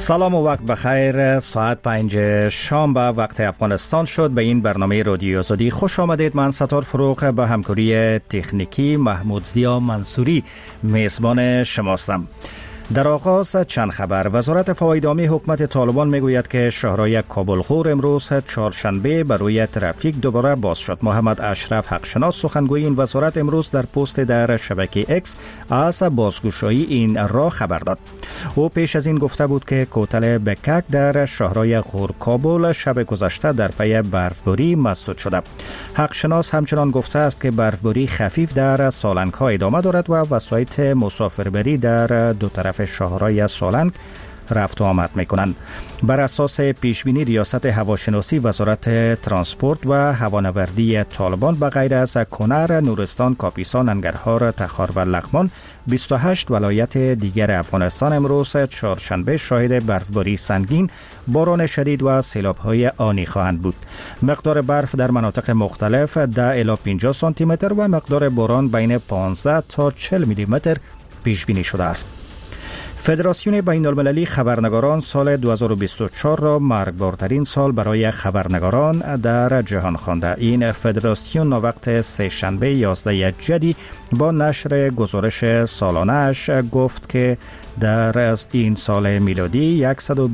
سلام و وقت بخیر. ساعت 5 شام به وقت افغانستان شد. به این برنامه رادیو آزادی خوش آمدید. من ستار فروغ به همکاری تکنیکی محمود زیا منصوری میزبان شماستم. در آغاز چند خبر. وزارت فواید عامی حکومت طالبان میگوید که شهرهای کابل غور امروز چهارشنبه برای ترافیک دوباره باز شد. محمد اشرف حقشناس سخنگوی این وزارت امروز در پست در شبکه اکس از بازگشایی این راه خبر داد. او پیش از این گفته بود که کوتل بکک در شهرهای غور کابل شب گذشته در پی برفباری مسدود شده. حقشناس همچنان گفته است که برفباری خفیف در سالنگ ها ادامه دارد و وسایط مسافربری در دو طرف شهرهای سالنگ رفت و آمد میکنند. بر اساس پیشبینی ریاست هواشناسی وزارت ترانسپورت و هوانوردی طالبان به غیر از کنر، نورستان، کاپیسا، ننگرهار، تخار و لغمان 28 ولایت دیگر افغانستان امروز چهارشنبه شاهد برفباری سنگین، باران شدید و سیلاب‌های آنی خواهند بود. مقدار برف در مناطق مختلف 10 الی 50 سانتی متر و مقدار باران بین 15 تا 40 میلی متر پیش بینی شده است. فدراسیون بین المللی خبرنگاران سال 2024 را مرگبارترین سال برای خبرنگاران در جهان خوانده. این فدراسیون ناوقت سه‌شنبه 11 جدی با نشر گزارش سالانه‌اش گفت که در این سال میلادی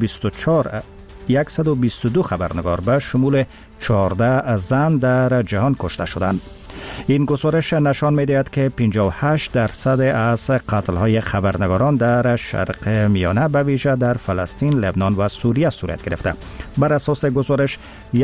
122 خبرنگار به شمول 14 زن در جهان کشته شدند. این گزارش نشان می‌دهد که 58% از قتل‌های خبرنگاران در شرق میانه به ویژه در فلسطین، لبنان و سوریه صورت گرفته. بر اساس گزارش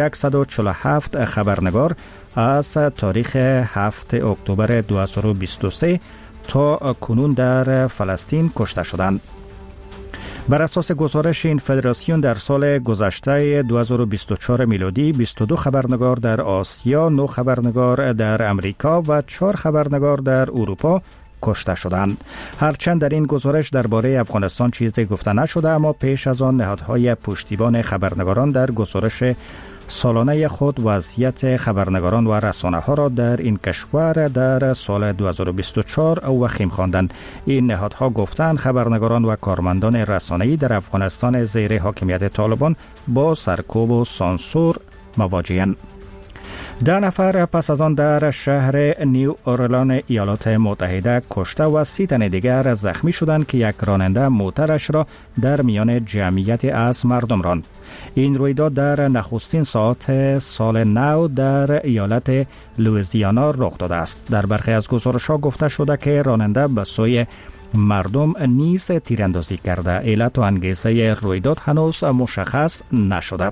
147 خبرنگار از تاریخ 7 اکتبر 2023 تا کنون در فلسطین کشته شدند. بر اساس گزارش این فدراسیون در سال گذشته 2024 میلادی 22 خبرنگار در آسیا، 9 خبرنگار در امریکا و 4 خبرنگار در اروپا کشته شدند. هرچند در این گزارش درباره افغانستان چیزی گفته نشده، اما پیش از آن نهادهای پشتیبان خبرنگاران در گزارش سالانه خود وضعیت خبرنگاران و رسانه ها را در این کشور در سال 2024 وخیم خواندند. این نهادها گفتند خبرنگاران و کارمندان رسانه‌ای در افغانستان زیر حاکمیت طالبان با سرکوب و سانسور مواجه‌اند. 10 نفر پس از آن در شهر نیو اورلان ایالات متحده کشته و 30 تن دیگر زخمی شدند که یک راننده موترش را در میان جمعیت از مردم راند. این رویداد در نخستین ساعات سال نو در ایالت لوئیزیانا رخ داده است. در برخی از گزارش‌ها گفته شده که راننده به سوی مردم نیز تیراندازی کرده. علت و انگیزه رویداد هنوز مشخص نشده.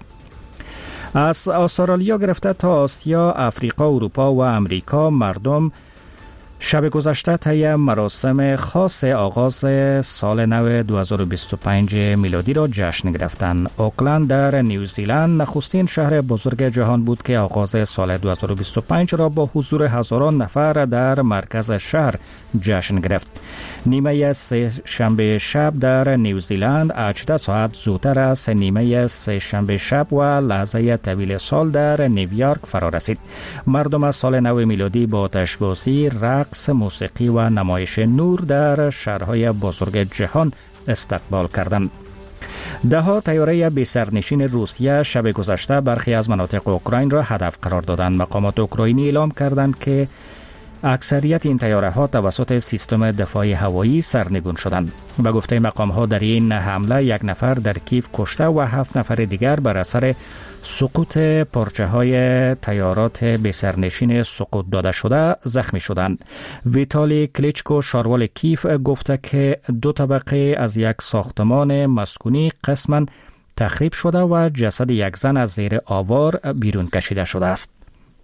از استرالیا گرفته تا آسیا، افریقا، اروپا و امریکا مردم شب گذشته طی مراسم خاص آغاز سال نو 2025 میلادی را جشن گرفتند. اوکلند در نیوزیلند نخستین شهر بزرگ جهان بود که آغاز سال 2025 را با حضور هزاران نفر در مرکز شهر جشن گرفت. نیمه سه شنبه شب در نیوزیلند 18 ساعت زودتر از نیمه سه شنبه شب و لحظه طویل سال در نیویورک فرا رسید. مردم از سال نو میلادی با آتش‌بازی، رقص، موسیقی و نمایش نور در شهرهای بزرگ جهان استقبال کردند. ده‌ها طیاره بی سرنشین روسیه شب گذشته برخی از مناطق اوکراین را هدف قرار دادند. مقامات اوکراینی اعلام کردند که اکثریت این طیاره‌ها توسط سیستم دفاعی هوایی سرنگون شدند. به گفته مقام‌ها در این حمله 1 نفر در کیف کشته و 7 نفر دیگر بر اثر سقوط پارچه‌های طیارات بی سرنشین سقوط داده شده زخمی شدند. ویتالی کلیچکو شاروال کیف گفته که 2 طبقه از یک ساختمان مسکونی قسماً تخریب شده و جسد یک زن از زیر آوار بیرون کشیده شده است.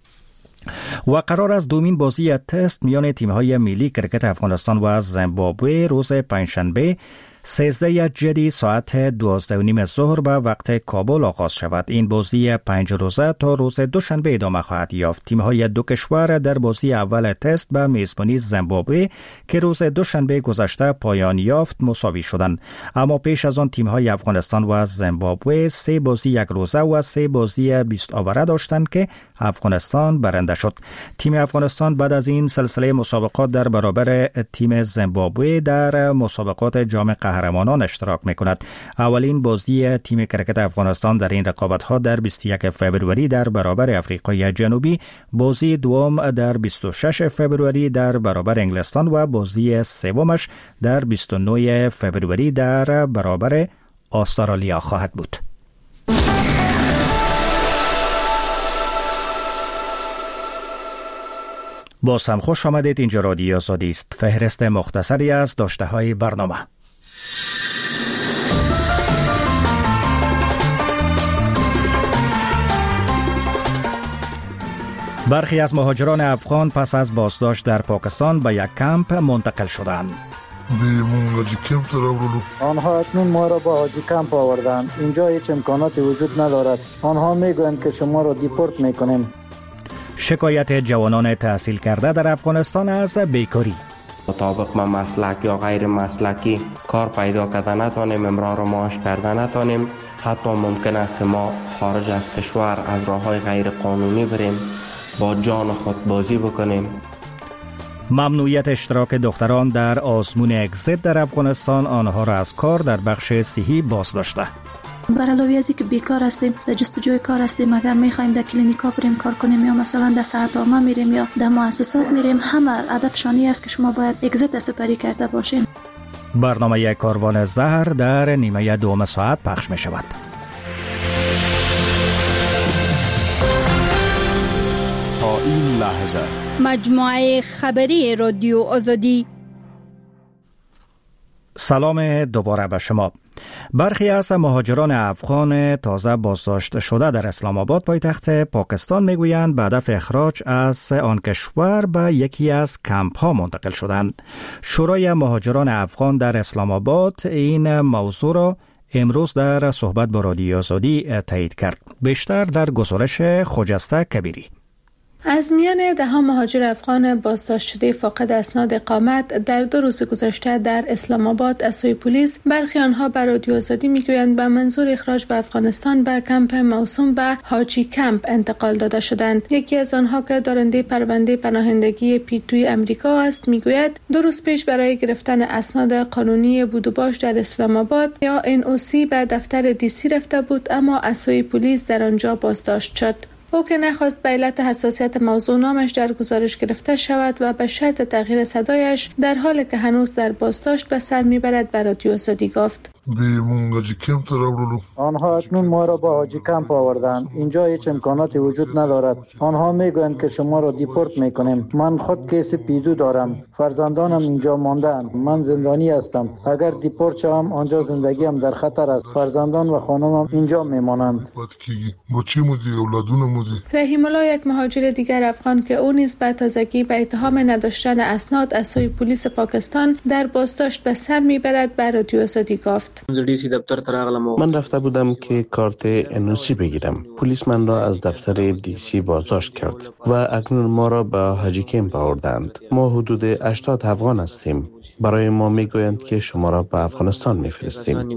و قرار است دومین بازی تست میان تیم‌های ملی کرکت افغانستان و زیمبابوه روز پنجشنبه 13 جدی ساعت 12:30 ظهر به وقت کابل آغاز شود. این بازی 5 روزه تا روز دوشنبه ادامه خواهد یافت. تیم‌های دو کشور در بازی اول تست به میزبانی زیمبابوه که روز دوشنبه گذشته پایان یافت مساوی شدند. اما پیش از آن تیم‌های افغانستان و زیمبابوه 3 بازی 1 روزه و 3 بازی 20 آوره داشتند که افغانستان برنده شد. تیم افغانستان بعد از این سلسله مسابقات در برابر تیم زیمبابوه در مسابقات جام قهرمانان اشتراک می‌کند. اولین بازی تیم کرکت افغانستان در این رقابت‌ها در 21 فوریه در برابر آفریقای جنوبی، بازی دوم در 26 فوریه در برابر انگلستان و بازی سومش در 29 فوریه در برابر استرالیا خواهد بود. باز هم خوش آمدید. اینجا رادیو آزادی است. فهرست مختصری از داشته‌های برنامه. برخی از مهاجران افغان پس از بازداشت در پاکستان به یک کمپ منتقل شدند. آنها اکنون ما را به حاجی کمپ آوردند. اینجا هیچ امکاناتی وجود ندارد. آنها میگویند که شما را دیپورت میکنیم. شکایت جوانان تحصیل کرده در افغانستان از بیکاری. مطابق ما مسلک یا غیر مسلکی کار پیدا کرده نتانیم، امرار معاش کرده نتانیم، حتی ممکن است که ما خارج از کشور از راه‌های غیر قانونی بریم، با جان خود بازی بکنیم. ممنوعیت اشتراک دختران در آزمون اگزیت در افغانستان آنها را از کار در بخش صحی بازداشته. بر علاوه از اینکه بیکار هستیم، در جستجوی کار هستیم، اگر میخوایم در کلینیکا بریم کار کنیم یا مثلا در صحت‌عامه میریم یا در مؤسسات میریم، همه هدفشانی است که شما باید اگزیت سپری کرده باشین. برنامه کاروان زهر در نیمه دوم ساعت پخش می شود. تا این لحظه مجموعه خبری رادیو آزادی. سلام دوباره به شما. برخی از مهاجران افغان تازه بازداشت شده در اسلام آباد پایتخت پاکستان میگویند به هدف اخراج از آن کشور به یکی از کمپ ها منتقل شدند. شورای مهاجران افغان در اسلام آباد این موضوع را امروز در صحبت با رادیو آزادی تایید کرد. بیشتر در گزارش خجسته کبیری. از میان دهها مهاجر افغان بازداشت شده فاقد اسناد اقامت در 2 روز گذشته در اسلام آباد از سوی پلیس، برخی آنها بر رادیو آزادی میگویند به منظور اخراج به افغانستان به کمپ موسوم به حاجی کمپ انتقال داده شدند. یکی از آنها که دارنده پرونده پناهندگی پیتوی امریکا است میگوید 2 روز پیش برای گرفتن اسناد قانونی بود و باش در اسلام آباد یا NOC به دفتر DC رفته بود، اما از سوی پلیس در آنجا بازداشت شد. او که نخواست به علت حساسیت موضوع نامش در گزارش گرفته شود و به شرط تغییر صدایش در حالی که هنوز در بازداشت به سر میبرد به رادیو آزادی گفت. آنها اکنون ما را به حاجی کمپ آوردند. اینجا هیچ امکاناتی وجود ندارد. آنها میگویند که شما را دیپورت میکنیم. من خود کیس پیدو دارم. فرزندانم اینجا مانده‌اند. من زندانی هستم. اگر دیپورت شوم آنجا زندگیم در خطر است. فرزندان و خانمم اینجا میمانند. رحیم الله، یک مهاجر دیگر افغان که او نیز به تازگی به اتهام نداشتن اسناد از سوی پلیس پاکستان در بازداشت به سر میبرد، به رادیو آزادی گفت. من رفته بودم که کارت NOC بگیرم. پلیس من را از دفتر DC بازداشت کرد و اکنون ما را به حاجی کمپ آوردند. ما حدود 80 افغان هستیم. برای ما میگویند که شما را به افغانستان میفرستیم.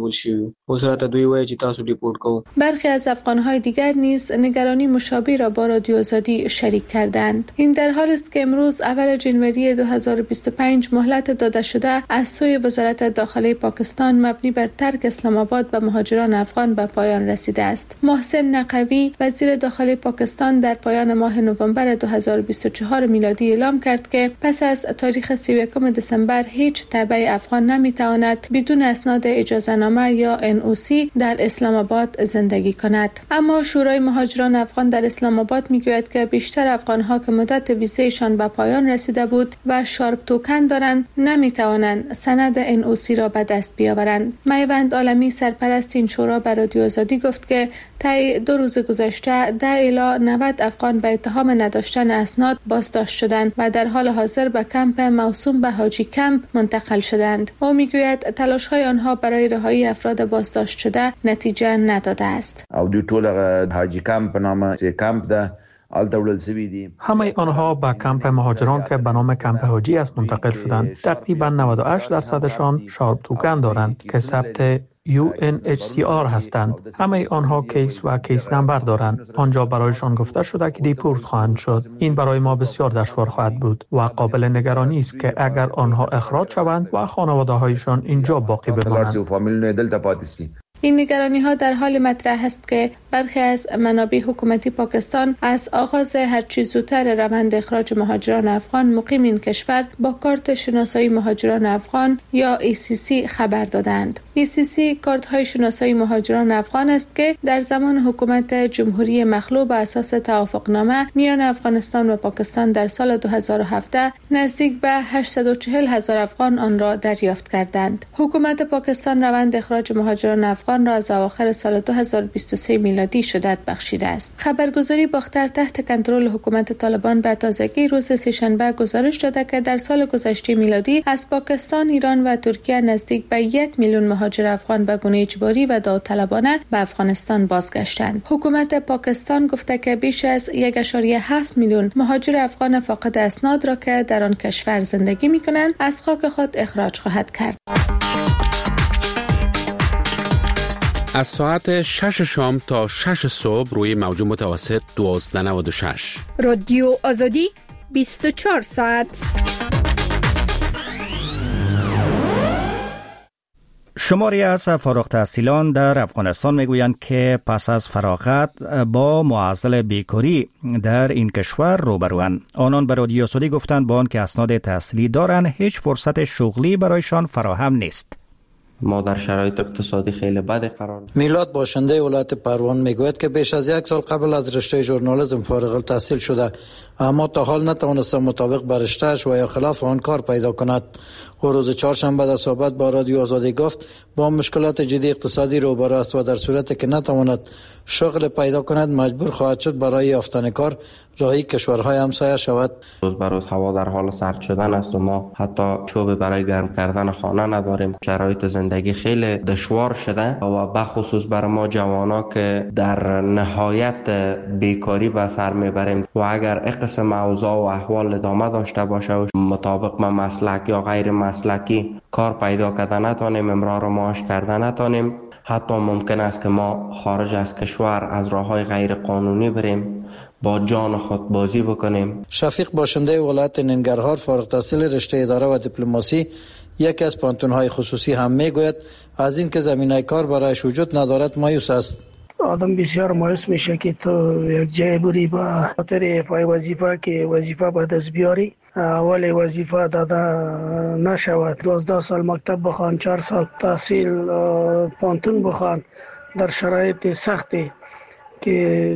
برخی از افغانهای دیگر نیز نگرانی مشابه را با رادیو آزادی شریک کردند. این در حالی است که امروز اول جنوری 2025 مهلت داده شده از سوی وزارت داخلی پاکستان مبنی بر ترک اسلام آباد به مهاجران افغان به پایان رسیده است. محسن نقوی، وزیر داخلی پاکستان، در پایان ماه نوامبر 2024 میلادی اعلام کرد که پس از تاریخ 31 دسامبر هیچ تبع افغان نمیتواند بدون اسناد اجازه‌نامه یا NOC در اسلام آباد زندگی کند. اما شورای مهاجران افغان در اسلام آباد میگوید که بیشتر افغان‌ها که مدت ویزایشان به پایان رسیده بود و شارپ توکن دارند نمیتوانند سند NOC را به دست بیاورند. میوند عالمی، سرپرست این شورا، بر رادیو آزادی گفت که طی 2 روز گذشته 10 الی 90 افغان به اتهام نداشتن اسناد بازداشت شدند و در حال حاضر به کمپ موسوم به حاجی کمپ منتقل شدند. او میگوید تلاش‌های آنها برای رهایی افراد بازداشت شده نتیجه نداده است. او دوی ټول حاجی کمپ نامه کمپ ده همه آنها به کمپ مهاجران که به نام کمپ حاجی است منتقل شدند. تقریبا 98% شان شارپ توکن دارند که ثبت UNHCR هستند. همه آنها کیس و کیس نمبر دارند. آنجا برایشان گفته شده که دیپورت خواهند شد. این برای ما بسیار دشوار خواهد بود و قابل نگرانی است که اگر آنها اخراج شوند و خانواده هایشان اینجا باقی بمانند. این نگرانی ها در حال مطرح است که برخی از منابع حکومتی پاکستان از آغاز هرچی زودتر روند اخراج مهاجران افغان مقیم این کشور با کارت شناسایی مهاجران افغان یا ECC خبر دادند. ECC کارت های شناسایی مهاجران افغان است که در زمان حکومت جمهوری مخلوع بر اساس توافقنامه میان افغانستان و پاکستان در سال 2017 نزدیک به 840,000 افغان آن را دریافت کردند. حکومت پاکستان روند اخراج مهاجران افغان را از اواخر سال 2023 میلادی شدت بخشیده است. خبرگزاری باختر تحت کنترل حکومت طالبان به تازگی روز سه‌شنبه گزارش داده که در سال گذشته میلادی از پاکستان، ایران و ترکیه نزدیک به 1 میلیون مهاجر افغان به گونه اجباری و داوطلبانه به افغانستان بازگشتند. حکومت پاکستان گفته که بیش از 1.7 میلیون مهاجر افغان فاقد اسناد را که در آن کشور زندگی می‌کنند از خاک خود اخراج خواهد کرد. از ساعت 6 شام تا 6 صبح روی موج متوسط 1296 رادیو آزادی 24 ساعت. شماری از فارغ التحصیلان در افغانستان میگویند که پس از فراغت با معضل بیکاری در این کشور روبروند. آنان به رادیو آزادی گفتند با آنکه اسناد تحصیلی دارند هیچ فرصت شغلی برایشان فراهم نیست. ما در شرایط اقتصادی خیلی بد قرار. میلاد باشنده ولایت پروان میگوید که بیش از 1 سال قبل از رشته ژورنالیسم فارغ التحصیل شده، اما تا حال نتوانسته مطابق بر رشته‌اش و یا خلاف آن کار پیدا کند. او روز چهارشنبه در صحبت با رادیو آزادی گفت با مشکلات جدی اقتصادی روبرو است و در صورتی که نتواند شغل پیدا کند مجبور خواهد شد برای یافتن کار راهی کشورهای همسایه شود. روز به روز هوا در حال سرد شدن است و ما حتی چوب برای گرم کردن خانه نداریم. شرایط زندگی خیلی دشوار شده و بخصوص برای ما جوانا که در نهایت بیکاری به سر میبریم و اگر قسم اوضاع و احوال ادامه داشته باشه و مطابق با مسلک یا غیر مسلکی کار پیدا کردن نتونیم، امرار معاش کردن نتونیم، حتی ممکن است که ما خارج از کشور از راههای غیر قانونی بریم، با جان خود بازی بکنیم. شفیق باشنده ولایت ننگرهار فارغ التحصیل رشته اداره و دیپلماسی یکی از پانتون‌های خصوصی هم میگوید از اینکه زمینه کار برایش وجود ندارد مایوس است. آدم بسیار مایوس میشه که تو یک جای بری با خاطر افای وظیفه که وظیفه به دست بیاری، اول وظیفه داده نشود. 12 سال مکتب بخوان، 4 سال تحصیل پانتون بخوان در شرایط سختی که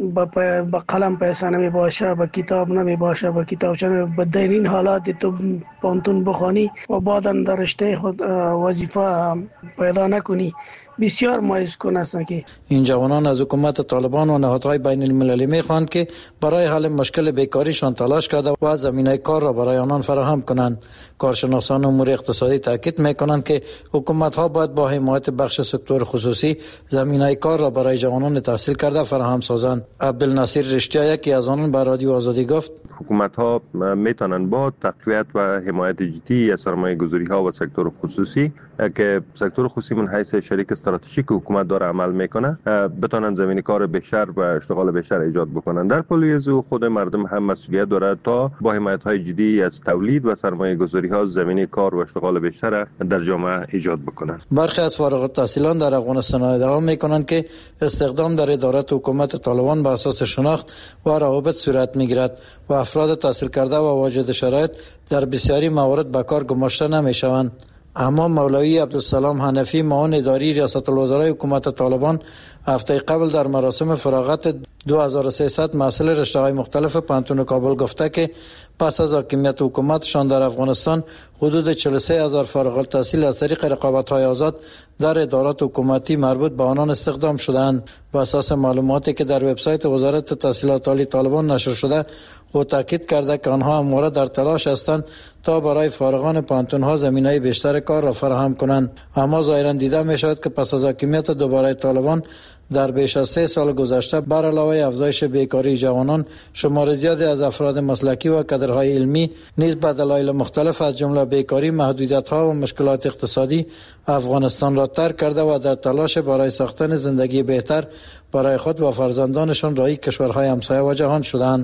با قلم پیسه نمی باشه، با کتاب نمی باشه، با کتابچه به این حالات تو پانتون بخوانی و بعدا در رشته خود وظیفه پیدا نکنی، بسیار مایوس کن است. که این جوانان از حکومت طالبان و نهادهای بین المللی میخواهند که برای حل مشکل بیکاریشان تلاش کرده و زمینه کار را برای آنان فراهم کنند. کارشناسان امور اقتصادی تاکید میکنند که حکومت ها باید با حمایت بخش سکتور خصوصی زمینه کار را برای جوانان تحصیل کرده فراهم سازند. عبدالناصر رشتیا یکی از آنان بر رادیو آزادی گفت حکومت ها میتونن با تقویت و حمایت جدی از سرمایه گذاری ها و سکتور خصوصی که سکتور خصوصی من حیث شریک استراتژیک حکومت داره عمل میکنه بتونن زمین کار بیشتر و اشتغال بیشتر ایجاد بکنن. در پلی از خود مردم هم مسئولیت داره تا با حمایت های جدی از تولید و سرمایه گذاری ها زمین کار و اشتغال بیشتر در جامعه ایجاد بکنن. برخی از فارغ التحصیلان در افغانستان ادعا میکنند که استخدام در ادارات حکومت طالبان به اساس شناخت و روابط صورت میگیرد و افراد تحصیل کرده و واجد شرایط در بسیاری موارد به کار گماشته نمیشوند. اما مولوی عبدالسلام حنفی معاون اداری ریاست الوزرای حکومت طالبان هفته قبل در مراسم فراغت 2300 محصل رشته‌های مختلف پانتون کابل گفته که پس از حاکمیت حکومتشان در افغانستان حدود 43000 فارغ التحصیل از طریق رقابت‌های آزاد در ادارات حکومتی مربوط به آنان استخدام شدند. بر اساس معلوماتی که در وبسایت وزارت تحصیلات عالی طالبان نشر شده، او تاکید کرده که آنها همواره در تلاش هستند تا برای فارغان پانتون‌ها زمینه بیشتر کار را فراهم کنند. اما ظاهراً دیده می‌شود که پس از حاکمیت دوباره طالبان در بیش از 3 سال گذشته بر علاوه افزایش بیکاری جوانان، شمار زیادی از افراد مسلکی و کادرهای علمی نیز به دلایل مختلف از جمله بیکاری، محدودیت‌ها و مشکلات اقتصادی افغانستان را ترک کرده و در تلاش برای ساختن زندگی بهتر برای خود و فرزندانشان راهی کشورهای همسایه و جهان شدند.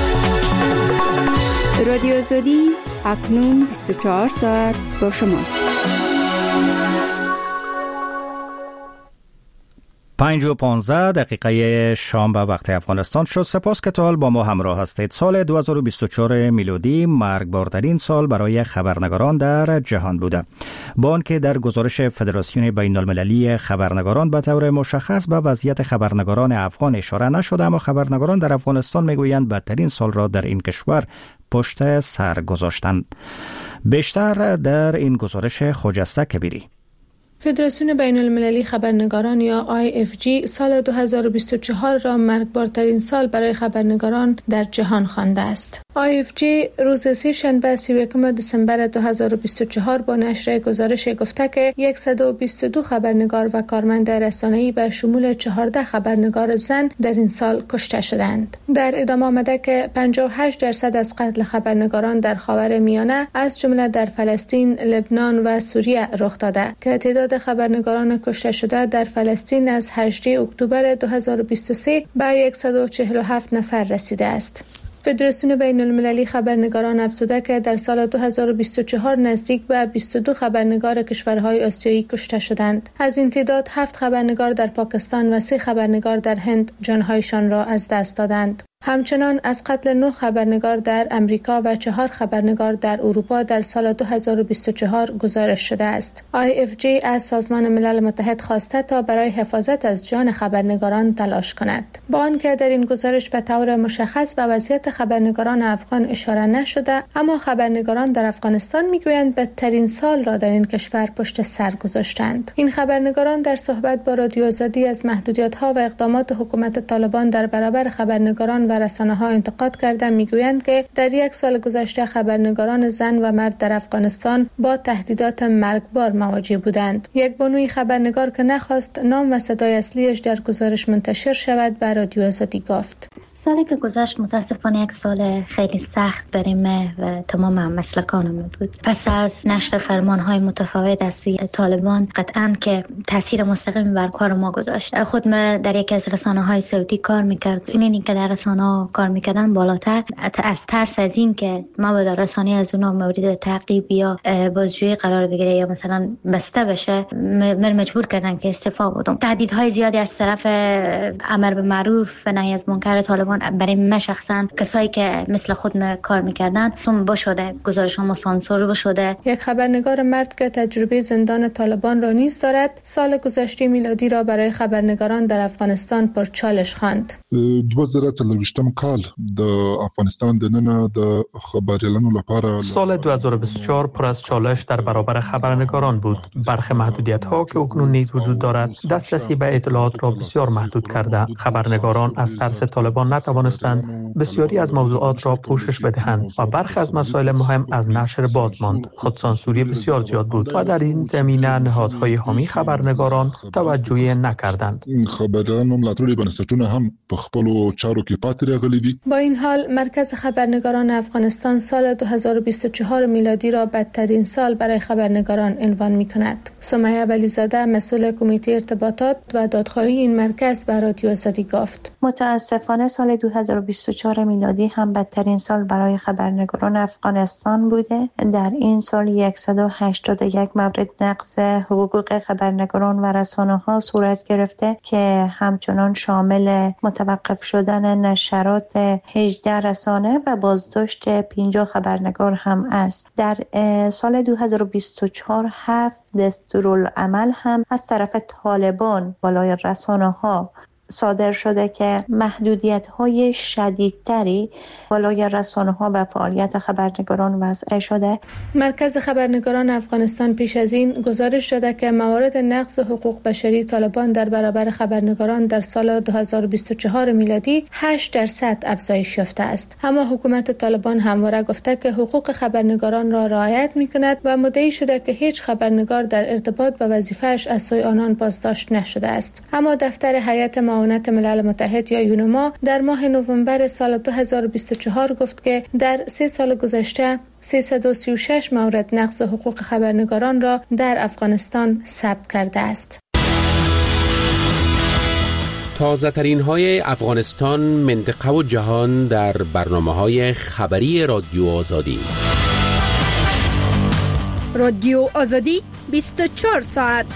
رادیو آزادی اکنون 24 ساعت با شماست. 5:15 شام به وقت افغانستان شد. سپاس که تا حال با ما همراه هستید. سال 2024 میلادی مرگبارترین سال برای خبرنگاران در جهان بوده. با آنکه در گزارش فدراسیون بین المللی خبرنگاران به طور مشخص به وضعیت خبرنگاران افغان اشاره نشده، اما خبرنگاران در افغانستان میگویند بدترین سال را در این کشور پشت سر گذاشتند. بیشتر در این گزارش خجسته کبیری. فدراسیون بین المللی خبرنگاران یا IFG سال 2024 را مرگبارترین سال برای خبرنگاران در جهان خوانده است. IFG روز سه‌شنبه 31 دسامبر 2024 با نشر گزارش گفته که 122 خبرنگار و کارمند رسانه‌ای به شمول 14 خبرنگار زن در این سال کشته شدند. در ادامه آمده که 58% از قتل خبرنگاران در خاورمیانه از جمله در فلسطین، لبنان و سوریه رخ داده که تعداد خبرنگاران کشته شده در فلسطین از 8 اکتبر 2023 به 147 نفر رسیده است. فدراسیون بین المللی خبرنگاران افزوده که در سال 2024 نزدیک به 22 خبرنگار کشورهای آسیایی کشته شدند. از این تعداد 7 خبرنگار در پاکستان و 3 خبرنگار در هند جانهایشان را از دست دادند. همچنان از قتل 9 خبرنگار در امریکا و 4 خبرنگار در اروپا در سال 2024 گزارش شده است. IFG از سازمان ملل متحد خواسته تا برای حفاظت از جان خبرنگاران تلاش کند. با آنکه در این گزارش به طور مشخص به وضعیت خبرنگاران افغان اشاره نشده، اما خبرنگاران در افغانستان میگویند بدترین سال را در این کشور پشت سر گذاشتند. این خبرنگاران در صحبت با رادیو آزادی از محدودیت‌ها و اقدامات حکومت طالبان در برابر خبرنگاران و رسانه‌ها انتقاد کرده میگویند که در یک سال گذشته خبرنگاران زن و مرد در افغانستان با تهدیدات مرگبار مواجه بودند. یک بانوی خبرنگار که نخواست نام و صدای اصلیش در گزارش منتشر شود به رادیو آزادی گفت: سالی که گذشت متاسفانه یک سال خیلی سخت برای من و تمام مسلکانم بود. پس از نشر فرمانهای متفاوت از سوی طالبان قطعاً که تاثیر مستقیم بر کار ما گذاشت. خود من در یکی از رسانه‌های صوتی کار می‌کرد. اینی که در رسانه‌ها کار می‌کردم بالاتر از ترس از این که ما به رسانه از اونها مورد تعقیب یا بازجویی قرار بگیره یا مثلا بسته بشه، مجبور کردن که استعفا بدم. تهدیدهای زیادی از طرف امر به معروف و نهی از منکر طالبان برای من شخصا، کسایی که مثل خود کار میکردن با شده گزارش‌ها سانسور شده. یک خبرنگار مرد که تجربه زندان طالبان را نیز دارد سال گذشته میلادی را برای خبرنگاران در افغانستان پرچالش خواند. 2023 کال د افغانستان د نن د خبريالانو لپاره سال 2024 پر از چالش در برابر خبرنگاران بود. برخی محدودیت‌ها که اکنون نیز وجود دارد دسترسی به اطلاعات را بسیار محدود کرده. خبرنگاران از ترس طالبان نتوانستند بسیاری از موضوعات را پوشش بدهند و برخی از مسائل مهم از نشر باز ماند. خودسانسوری بسیار زیاد بود و در این زمینه نهادهای حامی خبرنگاران توجهی نکردند. خبرنگاران ملاتړي بنسټونه هم په خپلو چارو کې پاتې راغلي دي. با این حال مرکز خبرنگاران افغانستان سال 2024 میلادی را بدترین سال برای خبرنگاران عنوان می‌کند. سمیه ولیزاده مسئول کمیته ارتباطات و دادخواهی این مرکز به رادیو آزادی گفت: متاسفانه سال 2024 میلادی هم بدترین سال برای خبرنگاران افغانستان بوده. در این سال 181 مورد نقض حقوق خبرنگاران و رسانه‌ها صورت گرفته که همچنان شامل متوقف شدن نشرات 18 رسانه و بازداشت 50 خبرنگار هم است. در سال 2024 7 دستورالعمل هم از طرف طالبان بالای رسانه‌ها صادر شده که محدودیت‌های شدیدتری بالای رسانه‌ها و فعالیت خبرنگاران وضع شده. مرکز خبرنگاران افغانستان پیش از این گزارش داده که موارد نقض حقوق بشری طالبان در برابر خبرنگاران در سال 2024 میلادی 8% افزایش یافته است. اما حکومت طالبان همواره گفته که حقوق خبرنگاران را رعایت می‌کند و مدعی شده که هیچ خبرنگار در ارتباط با وظیفه‌اش از سوی آنان بازداشت نشده است. اما دفتر هیئت معاونت ملل متحد یا یونما در ماه نوامبر سال 2024 گفت که در 3 سال گذشته 336 مورد نقض حقوق خبرنگاران را در افغانستان ثبت کرده است. تازه ترین های افغانستان، منطقه و جهان در برنامه‌های خبری رادیو آزادی. رادیو آزادی 24 ساعت.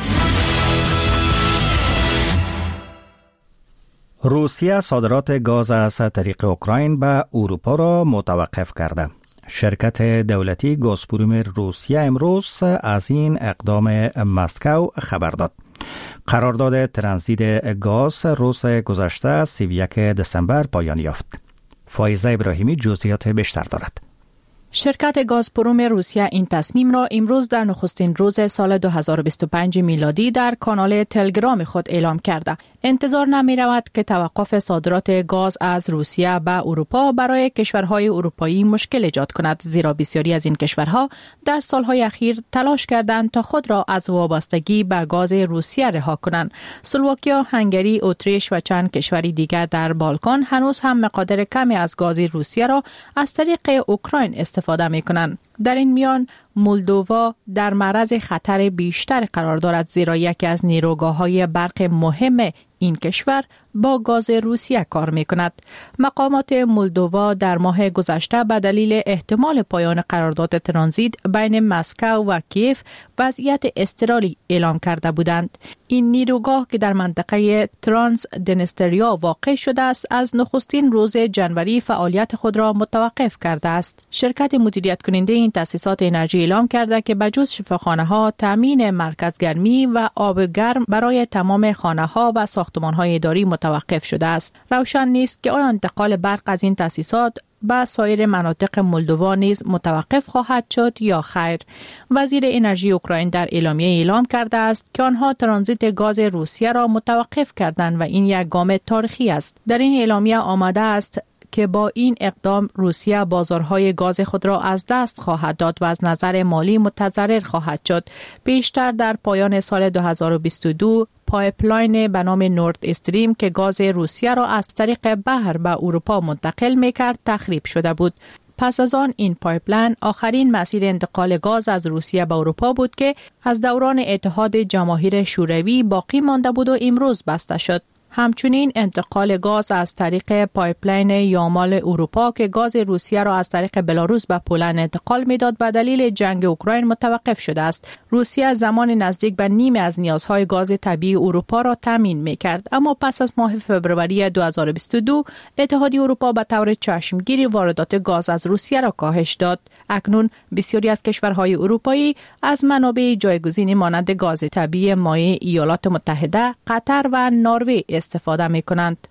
روسیه صادرات گاز از طریق اوکراین به اروپا را متوقف کرده. شرکت دولتی گازپروم روسیه امروز از این اقدام مسکو خبر داد. قرارداد ترانزیت گاز روز گذشته 31 دسامبر پایان یافت. فایزه ابراهیمی جزئیات بیشتر دارد. شرکت گازپروم روسیه این تصمیم را امروز در نخستین روز سال 2025 میلادی در کانال تلگرام خود اعلام کرده. انتظار نمی رود که توقف صادرات گاز از روسیه به اروپا برای کشورهای اروپایی مشکل ایجاد کند، زیرا بسیاری از این کشورها در سالهای اخیر تلاش کردند تا خود را از وابستگی به گاز روسیه رها کنند. اسلواکیا، هنگری، اتریش و چند کشوری دیگر در بالکان هنوز هم مقدار کمی از گاز روسیه را از طریق اوکراین استفاده می کنند. در این میان مولدووا در معرض خطر بیشتر قرار دارد، زیرا یکی از نیروگاه‌های برق مهم این کشور با گاز روسیه کار می کند. مقامات مولدووا در ماه گذشته به دلیل احتمال پایان قرارداد ترانزیت بین مسکو و کیف وضعیت اضطراری اعلام کرده بودند. این نیروگاه که در منطقه ترانس دنستریا واقع شده است، از نخستین روز جنوری فعالیت خود را متوقف کرده است. شرکت مدیریت کننده این تأسیسات انرژی اعلام کرده که بجز شفاخانه‌ها، تامین مرکز گرمی و آب گرم برای تمام خانه‌ها و ساختمان‌های اداری متوقف شده است. روشن نیست که آیا انتقال برق از این تأسیسات به سایر مناطق مولدووا نیز متوقف خواهد شد یا خیر. وزیر انرژی اوکراین در اعلامیه اعلام کرده است که آنها ترانزیت گاز روسیه را متوقف کردند و این یک گام تاریخی است. در این اعلامیه آمده است که با این اقدام روسیه بازارهای گاز خود را از دست خواهد داد و از نظر مالی متضرر خواهد شد. بیشتر در پایان سال 2022 پایپلاین به نام نورد استریم که گاز روسیه را از طریق بحر به اروپا منتقل می‌کرد تخریب شده بود. پس از آن این پایپلاین آخرین مسیر انتقال گاز از روسیه به اروپا بود که از دوران اتحاد جماهیر شوروی باقی مانده بود و امروز بسته شد. همچنین انتقال گاز از طریق پایپلاین یامال اروپا که گاز روسیه را از طریق بلاروس به پولند انتقال میداد به دلیل جنگ اوکراین متوقف شده است. روسیه زمان نزدیک به نیمی از نیازهای گاز طبیعی اروپا را تامین میکرد، اما پس از ماه فوریه 2022 اتحادیه اروپا به طور چشمگیری واردات گاز از روسیه را کاهش داد. اکنون بسیاری از کشورهای اروپایی از منابع جایگزینی مانند گاز طبیعی مایع ایالات متحده، قطر و نروژ استفاده می کنند.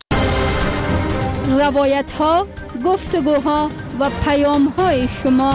روایت ها، گفتگوها و پیام های شما.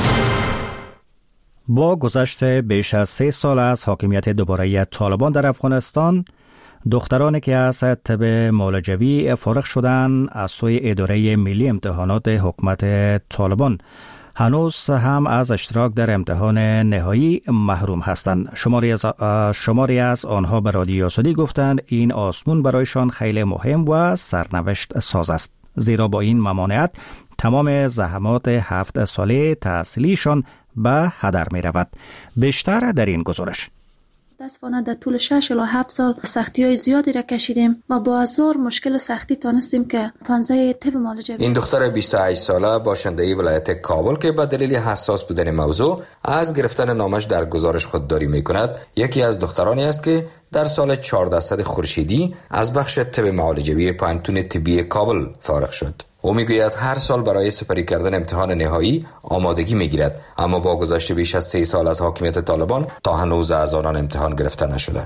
با گذشت بیش از 3 سال از حاکمیت دوباره طالبان در افغانستان، دخترانی که از طب معالجوی فارغ شدند از سوی اداره ملی امتحانات حکومت طالبان هنوز هم از اشتراک در امتحان نهایی محروم هستند. شماری از آنها به رادیو آزادی گفتند این آزمون برایشان خیلی مهم و سرنوشت ساز است، زیرا با این ممانعت تمام زحمات 7 ساله تحصیلیشان به هدر می رود. بیشتر در این گزارش. متاسفانه در طول 6 الی 7 سال سختی‌های زیادی را کشیدیم و با هزار مشکل و سختی تانستیم که 15 طب معالجوی. این دختر 28 ساله باشنده ولایت کابل که به دلیل حساس بودن موضوع از گرفتن نامش در گزارش خودداری می‌کند، یکی از دخترانی است که در سال 1400 خورشیدی از بخش طب معالجوی پانتون طبی کابل فارغ شد. او میگوید هر سال برای سپری کردن امتحان نهایی آمادگی میگیرد، اما با گذشت بیش از 3 سال از حاکمیت طالبان تا هنوز از آنان امتحان گرفته نشده.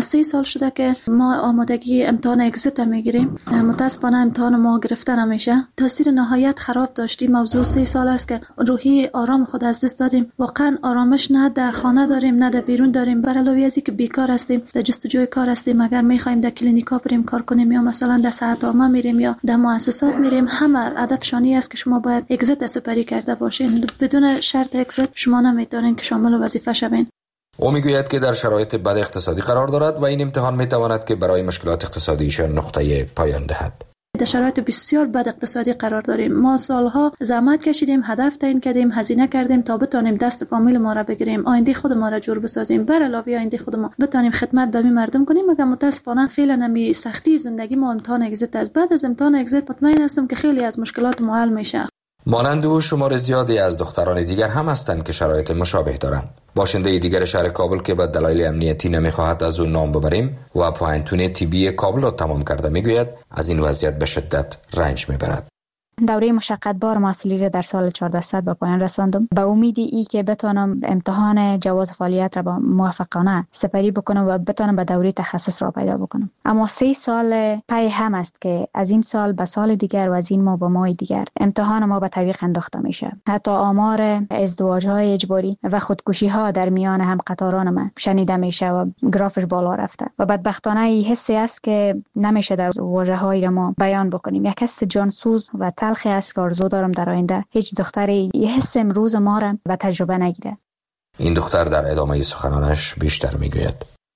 از 3 سال شده که ما آمادگی امتحان اگزیت میگیریم. متاسفانه امتحان ما گرفته نمیشه. تاثیر نهایت خراب داشتیم. موضوع 3 سال است که روحی آرام خود از دست دادیم. واقعا آرامش نه در خانه داریم نه در بیرون داریم. بر علاوه از اینکه بیکار هستیم، در جستجوی کار هستیم. اگر میخوایم در کلینیکا بریم کار کنیم یا مثلا در صحت‌عامه میریم یا در مؤسسات میریم، همه هدف شانی است که شما باید اگزیت سپری کرده باشین. بدون شرط اگزیت شما نمیتونین که شامل وظیفه شوین. او میگوید که در شرایط بد اقتصادی قرار دارد و این امتحان میتواند که برای مشکلات اقتصادیشان نقطه پایان دهد. در شرایط بسیار بد اقتصادی قرار داریم. ما سالها زحمت کشیدیم، هدف تعیین کردیم، هزینه کردیم تا بتونیم دست فامیل ما را بگیریم، آینده خود ما را جور بسازیم، بر علاوه آینده خود ما بتونیم خدمت به مردم کنیم. مگر متاسفانه فعلا نمی سختی زندگی ما امتحان اگزیت است. بعد از امتحان اگزیت مطمئن هستم که خیلی از مشکلات ما حل میشه. مانند او شمار زیادی از دختران دیگر هم هستند که شرایط مشابه دارند. باشنده دیگر شهر کابل که به دلایل امنیتی نمیخواهد از او نام ببریم و پوهنتون طبی کابل را تمام کرده میگوید از این وضعیت به شدت رنج میبرد. دوره مشقتبار محصولی را در سال 1400 به پایان رساندم. به امید ای که بتوانم امتحان جواز فعالیت را با موفقانه سپری بکنم و بتوانم به دوره تخصص را پیدا بکنم. اما 3 سال پی هم است که از این سال به سال دیگر و از این ماه به ماه دیگر امتحان ما به تعویق انداخته میشه. حتی آمار ازدواج‌های اجباری و خودکشی‌ها در میان هم قطاران ما شنیده میشه و گرافش بالا رفته. و بدبختانه این حسی است که نمیشه در واژه‌های ما بیان بکنیم. یک حس جانسوز و تلخی است که آرزو دارم در آینده هیچ دختری یه حس امروز ما را و تجربه نگیره. این دختر در ادامه سخنانش بیشتر میگوید.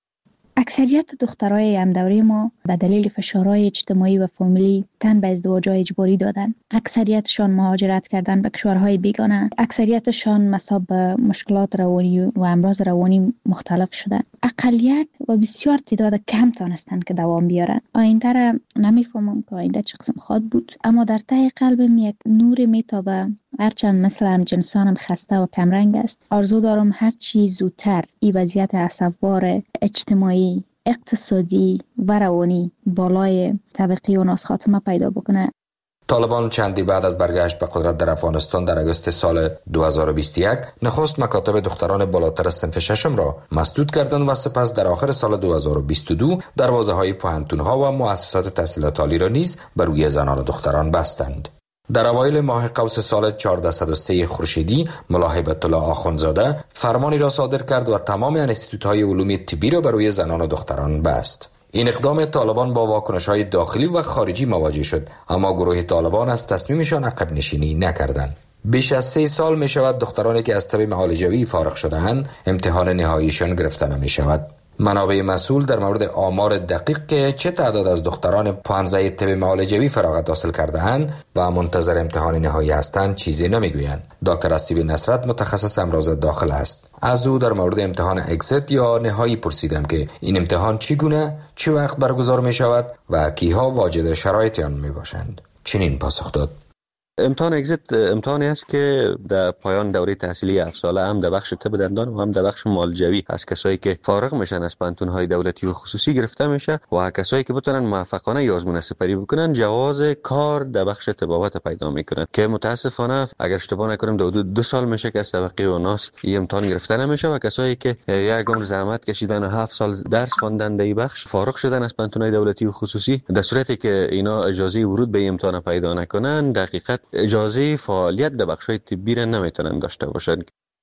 اکثریت دخترای همدوره ما به دلیل فشارهای اجتماعی و فامیلی تن به ازدواج‌های اجباری دادن. اکثریتشان مهاجرت کردن به کشورهای بیگانه. اکثریتشان مصاب به مشکلات روانی و امراض روانی مختلف شدن. اقلیت و بسیار تعداد کم تانستن که دوام بیارن. آینده را نمیفهمم که آینده چه قسم خواهد بود، اما در ته قلبم یک نور میتابه. هرچند مثل همجنسانم خسته و کمرنگ است، آرزو دارم هر چی زودتر این وضعیت اسفبار اجتماعی، اقتصادی و روانی بالای طبقه و ناس خاتمه پیدا بکنه. طالبان چندی بعد از برگشت به قدرت در افغانستان در اگست سال 2021 نخست مکاتب دختران بالاتر از صنف ششم را مسدود کردند و سپس در آخر سال 2022 دروازه‌های پوهنتون‌ها و مؤسسات تحصیلات عالی را نیز بر روی زنان و دختران بستند. در اوایل ماه قوس سال 1403 خورشیدی ملا هیبت الله آخوندزاده فرمانی را صادر کرد و تمام انستیتوت‌های علوم طبی را بر روی زنان و دختران بست. این اقدام طالبان با واکنش‌های داخلی و خارجی مواجه شد، اما گروه طالبان از تصمیمشان عقب نشینی نکردند. بیش از 3 سال می شود دخترانی که از طب معالجوی فارغ شده‌اند امتحان نهاییشان گرفته نمی شود. منابع مسئول در مورد آمار دقیق که چه تعداد از دختران پانزه طب معالجوی فراغت حاصل کرده اند و منتظر امتحان نهایی هستند چیزی نمیگویند. دکتر اسیب نصرت متخصص امراض داخل است. از او در مورد امتحان اگزیت یا نهایی پرسیدم که این امتحان چگونه، چه وقت برگزار می شود و کیها واجد شرایط آن می باشند. چنین پاسخ داد: امتحان اگزیت امتحانی است که در پایان دوره تحصیلی 7 ساله هم در بخش طب دندان و هم در بخش معالجوی از کسایی که فارغ میشن از پانتون‌های دولتی و خصوصی گرفته میشه و کسایی که بتونن موفقانه ی آزمون سپری بکنن جواز کار در بخش طبابت پیدا میکنن که متاسفانه اگر اشتباه نکنم 2 سال میشه که از طبقه و ناس این امتحان گرفته نمیشه و کسایی که یک عمر زحمت کشیدن و 7 سال درس خواندن در این بخش فارغ شدن از پانتون‌های دولتی و خصوصی در صورتی که اینا اجازه ورود به امتحان پیدا نکنن دقیقاً اجازه فعالیت در بخش‌های طبی را نمیتونن داشته باشند.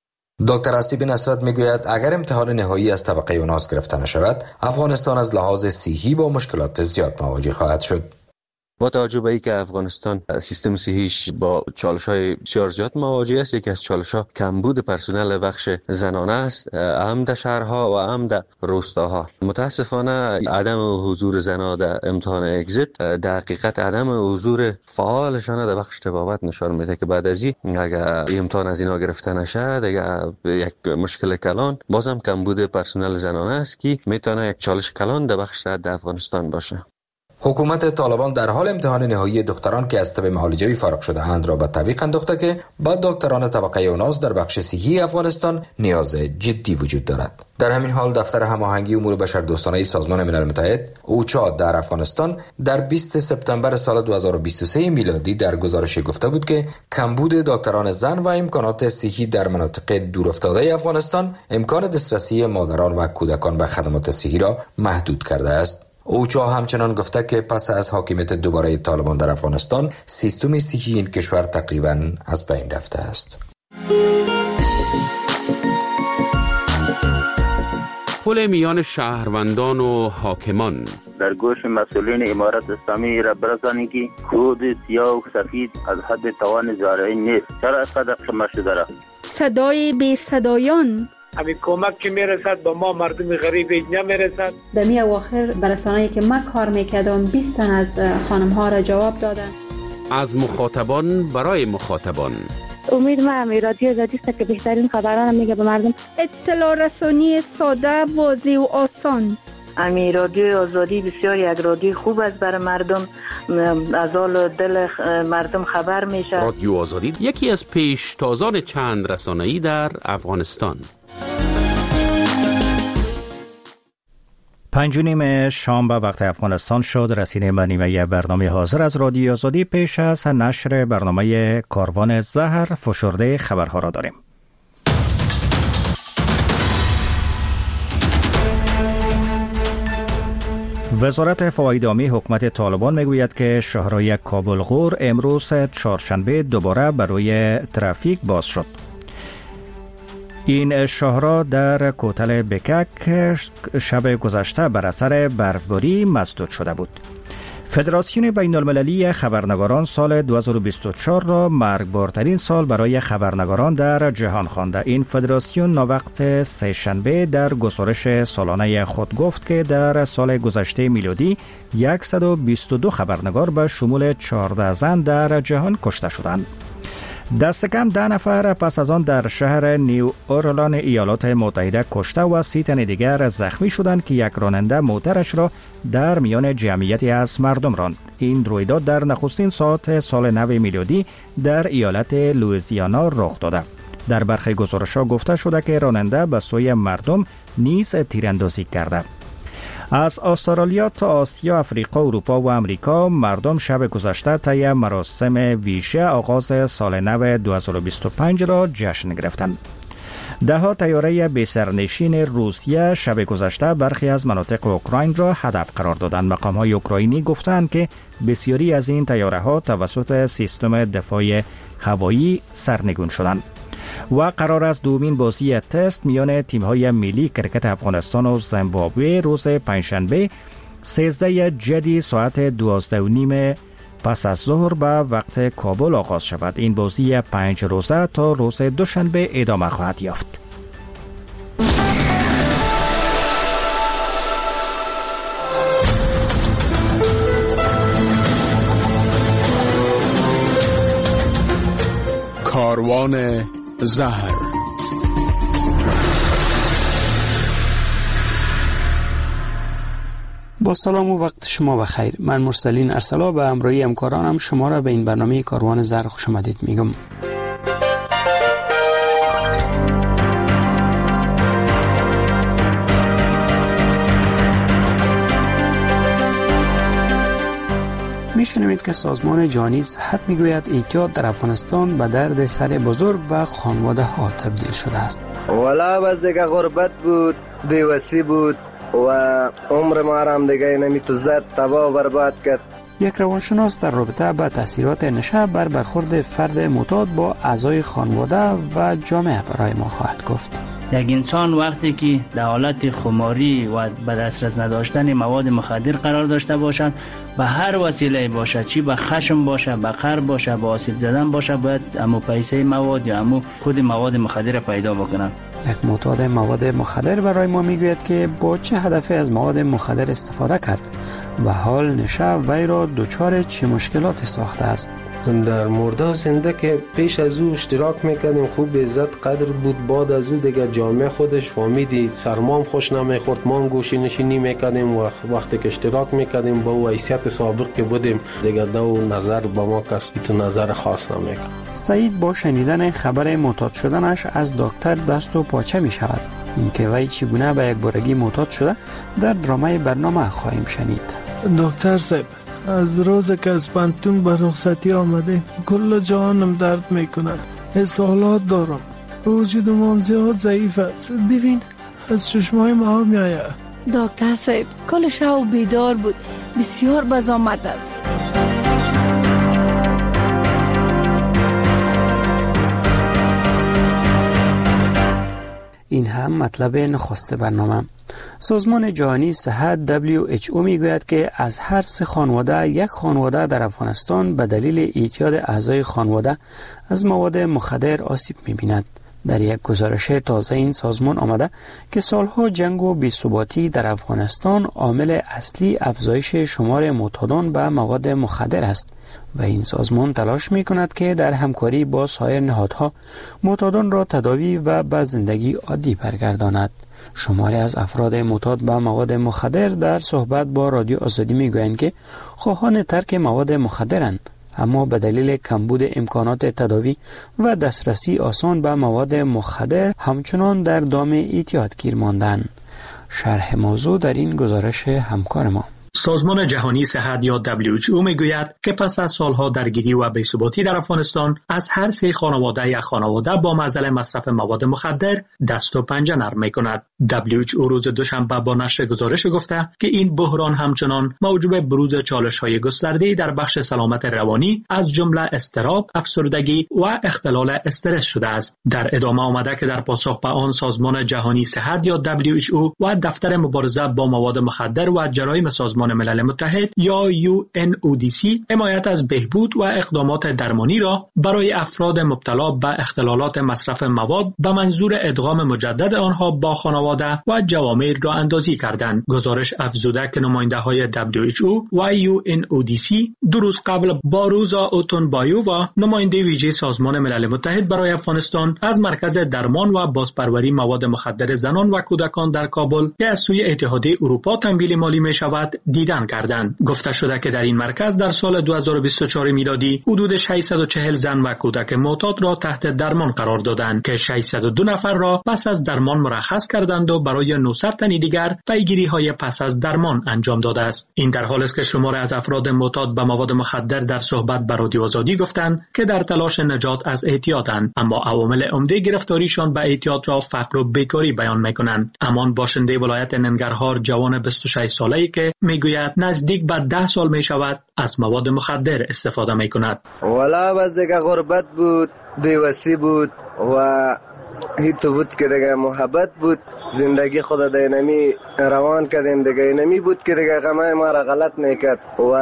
دکتر اسیب نصرت میگوید اگر امتحان نهایی از طبقه اوناس گرفته نشود افغانستان از لحاظ صحی با مشکلات زیاد مواجه خواهد شد. با توجه به اینکه افغانستان سیستم صحیش با چالش‌های بسیار زیاد مواجه است، یکی از چالش‌ها کمبود پرسنل بخش زنانه است، هم در شهرها و هم در روستاها. متاسفانه عدم حضور زنان در امتحان اگزیت در حقیقت عدم حضور فعالشان در بخش طبابت نشان میده که بعد از این اگر امتحان از اینا گرفته نشه دیگه یک مشکل کلان بازم کمبود پرسنل زنانه است که میتونه یک چالش کلان در بخش صحت در افغانستان باشه. حکومت طالبان در حال امتحان نهایی دختران که از طب معالجوی فارغ شده اند را به تعویق انداخته که با دکتران طبقه اوناس در بخش صحی افغانستان نیاز جدی وجود دارد. در همین حال دفتر هماهنگی امور بشردوستانه سازمان ملل متحد اوچا در افغانستان در 20 سپتامبر سال 2023 میلادی در گزارش گفته بود که کمبود دکتران زن و امکانات صحی در مناطق دورافتاده افغانستان امکان دسترسی مادران و کودکان به خدمات صحی را محدود کرده است. اوچا همچنان گفته که پس از حاکمیت دوباره طالبان در افغانستان سیستم صحی این کشور تقریباً از بین رفته است. پل میان شهروندان و حاکمان در گوش مسئولین امارت اسلامی را برسانید که خود سیاه و سفید از حد توان زارعی نیست. چرا اینقدر خمه شده را؟ صدای بی صدایان همین کمک که میرسد به ما مردم غریب نمیرسد. دمی اواخر برسانه‌ای که من کار میکردم 20 تن از خانم ها را جواب دادن. از مخاطبان برای مخاطبان. امید ما همی رادیو آزادی است که بهترین خبران میگه به مردم. اطلاع رسانی ساده، واضح و آسان. امی رادیو آزادی بسیار یک رادیو خوب است برای مردم، از حال دل مردم خبر میشه. رادیو آزادی یکی از پیشتازان چند رسانه‌ای در افغانستان. 5:30 شام به وقت افغانستان شد. رسیدیم به نیمه برنامه حاضر از رادیو آزادی. پیش از نشر برنامه کاروان زهر فشرده خبرها را داریم. وزارت فواید عامی حکومت طالبان میگوید که شاهراه کابل غور امروز چهارشنبه دوباره برای ترافیک باز شد. این شاهراه در کوتل بکک شب گذشته بر اثر برفباری مسدود شده بود. فدراسیون بین المللی خبرنگاران سال 2024 را مرگبارترین سال برای خبرنگاران در جهان خوانده. این فدراسیون ناوقت سه‌شنبه در گزارش سالانه خود گفت که در سال گذشته میلادی 122 خبرنگار به شمول 14 زن در جهان کشته شدند. دست کم 10 نفر پس از آن در شهر نیو اورلان ایالات متحده کشته و 30 تن دیگر زخمی شدند که یک راننده موترش را در میان جمعیتی از مردم راند. این رویداد در نخستین ساعت سال نو میلادی در ایالت لوئیزیانا رخ داده. در برخی گزارش‌ها گفته شده که راننده به سوی مردم نیز تیراندازی کرده. از استرالیا تا آسیا، افریقا، اروپا و امریکا مردم شب گذشته طی مراسم ویژه آغاز سال نو 2025 را جشن گرفتند. ده‌ها طیاره بی‌سرنشین روسیه شب گذشته برخی از مناطق اوکراین را هدف قرار دادند. مقام‌های اوکراینی گفتند که بسیاری از این طیاره‌ها توسط سیستم دفاع هوایی سرنگون شدند. و قرار است دومین بازی تست میان تیم‌های ملی کرکت افغانستان و زیمبابوه روز پنجشنبه 13 جدی ساعت 12:30 پس از ظهر به وقت کابل آغاز شود. این بازی 5 روزه تا روز دوشنبه ادامه خواهد یافت. کاروان زهر. با سلام و وقت شما بخیر. من مرسلین ارسلا به همراهی همکارانم شما را به این برنامه کاروان زهر خوش آمدید میگم. میشنوید که سازمان جهانی صحت میگوید اعتیاد در افغانستان به درد سر بزرگ و خانواده ها تبدیل شده است. والا بس دیگه غربت بود، بیوسی بود و عمر ما هم دیگه نمیتو زد، تباه و برباد کرد. یک روانشناس در رابطه با تاثیرات نشه بر برخورد فرد معتاد با اعضای خانواده و جامعه برای ما خواهد گفت. یک انسان وقتی که در حالت خماری و به دسترس نداشتن مواد مخدر قرار داشته باشد، به هر وسیله باشه، چی به خشم باشه، به قهر باشه، به آسیب زدن باشه، باید امو پیسه مواد یا امو خود مواد مخدر پیدا بکنن. یک معتاد مواد مخدر برای ما میگوید که با چه هدفی از مواد مخدر استفاده کرد و حال نشه وی را دچار چه مشکلاتی ساخته است. در مرده و زنده که پیش از او اشتراک میکردیم، خوب عزت قدر بود. بعد از او دیگه جامعه خودش فهمیدی سرمام خوش نمیخورد، ما گوشی نشینی میکردیم و وقتی که اشتراک میکردیم با او حیثیت سابق که بودیم دیگه دو نظر با ما کسی تو نظر خاص نمیکرد. سعید با شنیدن خبر معتاد شدنش از دکتر دست و پاچه می شود. اینکه وی چگونه به یک بارگی معتاد شده در درامه برنامه خواهیم شنید. دکتر صاحب، از روز که از پانتون به رخصتی آمده کل جانم درد میکنه. اسهالات دارم، وجودم هم زیاد ضعیف است. ببین از چشمای ما میآید. دکتر صاحب کل شب بیدار بود، بسیار بزامت است. این هم مطلب نخست برنامه. سازمان جهانی صحت WHO میگوید که از هر 3 خانواده یک خانواده در افغانستان به دلیل اعتیاد اعضای خانواده از مواد مخدر آسیب می‌بیند. در یک گزارش تازه این سازمان آمده که سالها جنگ و بی‌ثباتی در افغانستان عامل اصلی افزایش شمار معتادان به مواد مخدر است و این سازمان تلاش می کند که در همکاری با سایر نهادها معتادان را تداوی و به زندگی عادی برگرداند. شماری از افراد معتاد به مواد مخدر در صحبت با رادیو آزادی می گویند که خواهان ترک مواد مخدرند، اما به دلیل کمبود امکانات تداوی و دسترسی آسان به مواد مخدر همچنان در دام اعتیاد گیر ماندند. شرح موضوع در این گزارش همکار ما. سازمان جهانی صحت یا WHO میگوید که پس از سالها درگیری و بی‌ثباتی در افغانستان از هر 3 خانواده یک خانواده با معضل مصرف مواد مخدر دست و پنجه نرم می‌کند. WHO روز دوشنبه با نشر گزارش گفته که این بحران همچنان موجب بروز چالش‌های گسترده‌ای در بخش سلامت روانی از جمله اضطراب، افسردگی و اختلال استرس شده است. در ادامه آمده که در پاسخ به آن سازمان جهانی صحت یا WHO و دفتر مبارزه با مواد مخدر و جرایم سازمان ملل متحد یا UNODC حمایت از بهبود و اقدامات درمانی را برای افراد مبتلا به اختلالات مصرف مواد به منظور ادغام مجدد آنها با خانواده و جوامع را اندازی کردند. گزارش افزوده که نماینده‌های WHO و UNODC 2 روز قبل با روزا اوتونبایو و نماینده ویژه سازمان ملل متحد برای افغانستان از مرکز درمان و بازپروری مواد مخدر زنان و کودکان در کابل که از سوی اتحادیه اروپا تمویل مالی می شود دیدن کردند. گفته شده که در این مرکز در سال 2024 میلادی حدود 640 زن و کودک معتاد را تحت درمان قرار دادند که 602 نفر را پس از درمان مرخص کردند و برای 900 تن دیگر پیگیری‌های پس از درمان انجام داده است. این در حالی است که شماری از افراد معتاد به مواد مخدر در صحبت با رادیو آزادی گفتند که در تلاش نجات از اعتیادند، اما عوامل عمده گرفتاریشان به اعتیاد را فقر و بیکاری بیان می‌کنند. امان باشنده ولایت ننگرهار جوان 26 ساله‌ای که میگوید نزدیک به 10 سال می شود از مواد مخدر استفاده می کند. والا بس دیگه غربت بود، بیوسی بود و هیچ بود که دیگه محبت بود. زندگی خود دینمی روان کردیم دیگه، اینمی بود که دیگه غمای ما را غلط میکرد و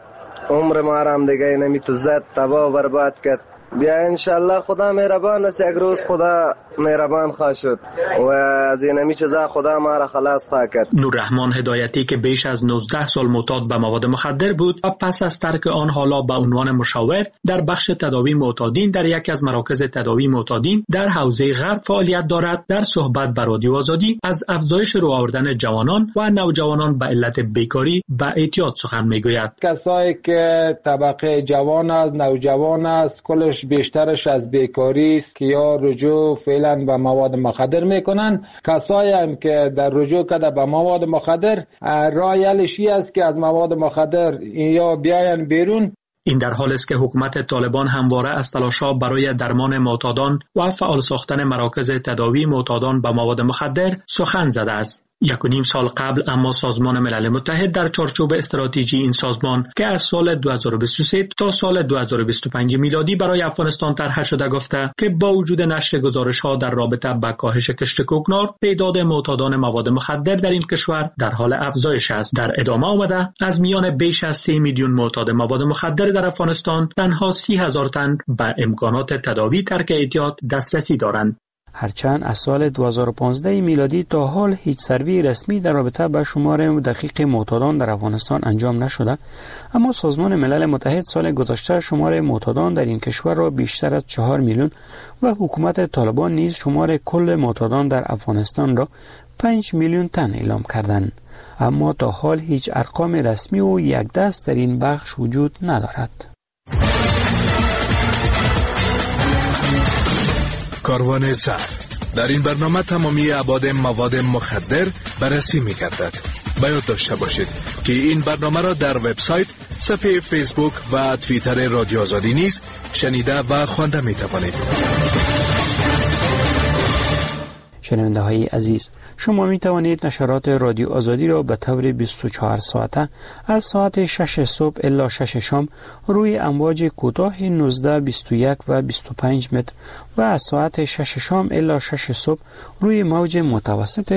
عمر ما را هم دیگه اینمی تو زد تباه برباد کرد. بیا انشالله خدا مهربان است، یک روز خدا مهربان خواهد شد و از اینمی چیزا خدا ما را خلاص خواهد کرد. نوررحمان هدایتی که بیش از 19 سال معتاد به مواد مخدر بود و پس از ترک آن حالا به عنوان مشاور در بخش تداوی معتادین در یکی از مراکز تداوی معتادین در حوزه غرب فعالیت دارد، در صحبت با رادیو آزادی از افزایش رو آوردن جوانان و نوجوانان به علت بیکاری و اعتیاد سخن میگوید. کسایی که طبقه جوان است، نوجوان است، کلش بیشترش از بیکاری است که یا رجوع فعلا به مواد مخدر میکنن. کسایی هم که در رجوع کرده به مواد مخدر راه حلشی است که از مواد مخدر یا بیاین بیرون. این در حالی است که حکومت طالبان همواره از تلاش‌ها برای درمان معتادان و فعال ساختن مراکز تداوی معتادان به مواد مخدر سخن زده است. 1.5 سال قبل اما سازمان ملل متحد در چارچوب استراتژی این سازمان که از سال 2023 تا سال 2025 میلادی برای افغانستان طرح شده گفته که با وجود نشر گزارش‌ها در رابطه با کاهش کشت کوکنار، تعداد معتادان مواد مخدر در این کشور در حال افزایش است. در ادامه آمده از میان بیش از 3 میلیون معتاد مواد مخدر در افغانستان تنها 30,000 تن به امکانات تداوی ترک اعتیاد دسترسی دارند. هرچند از سال 2015 میلادی تا حال هیچ سروی رسمی در رابطه با شمار دقیق معتادان در افغانستان انجام نشده، اما سازمان ملل متحد سال گذشته شمار معتادان در این کشور را بیشتر از 4 میلیون و حکومت طالبان نیز شمار کل معتادان در افغانستان را 5 میلیون تن اعلام کردند. اما تا حال هیچ ارقام رسمی و یک دست در این بخش وجود ندارد. کاروان زهر. در این برنامه تمامی ابعاد مواد مخدر بررسی می‌گردد. باید داشته باشید که این برنامه را در وبسایت، صفحه فیسبوک و توییتر رادیو آزادی نیز شنیده و خوانده می‌توانید. شنونده های عزیز، شما می توانید نشرات رادیو آزادی را به طور 24 ساعته از ساعت 6 صبح الی 6 شام روی امواج کوتاه 19، 21 و 25 متر و از ساعت 6 شام الی 6 صبح روی موج متوسط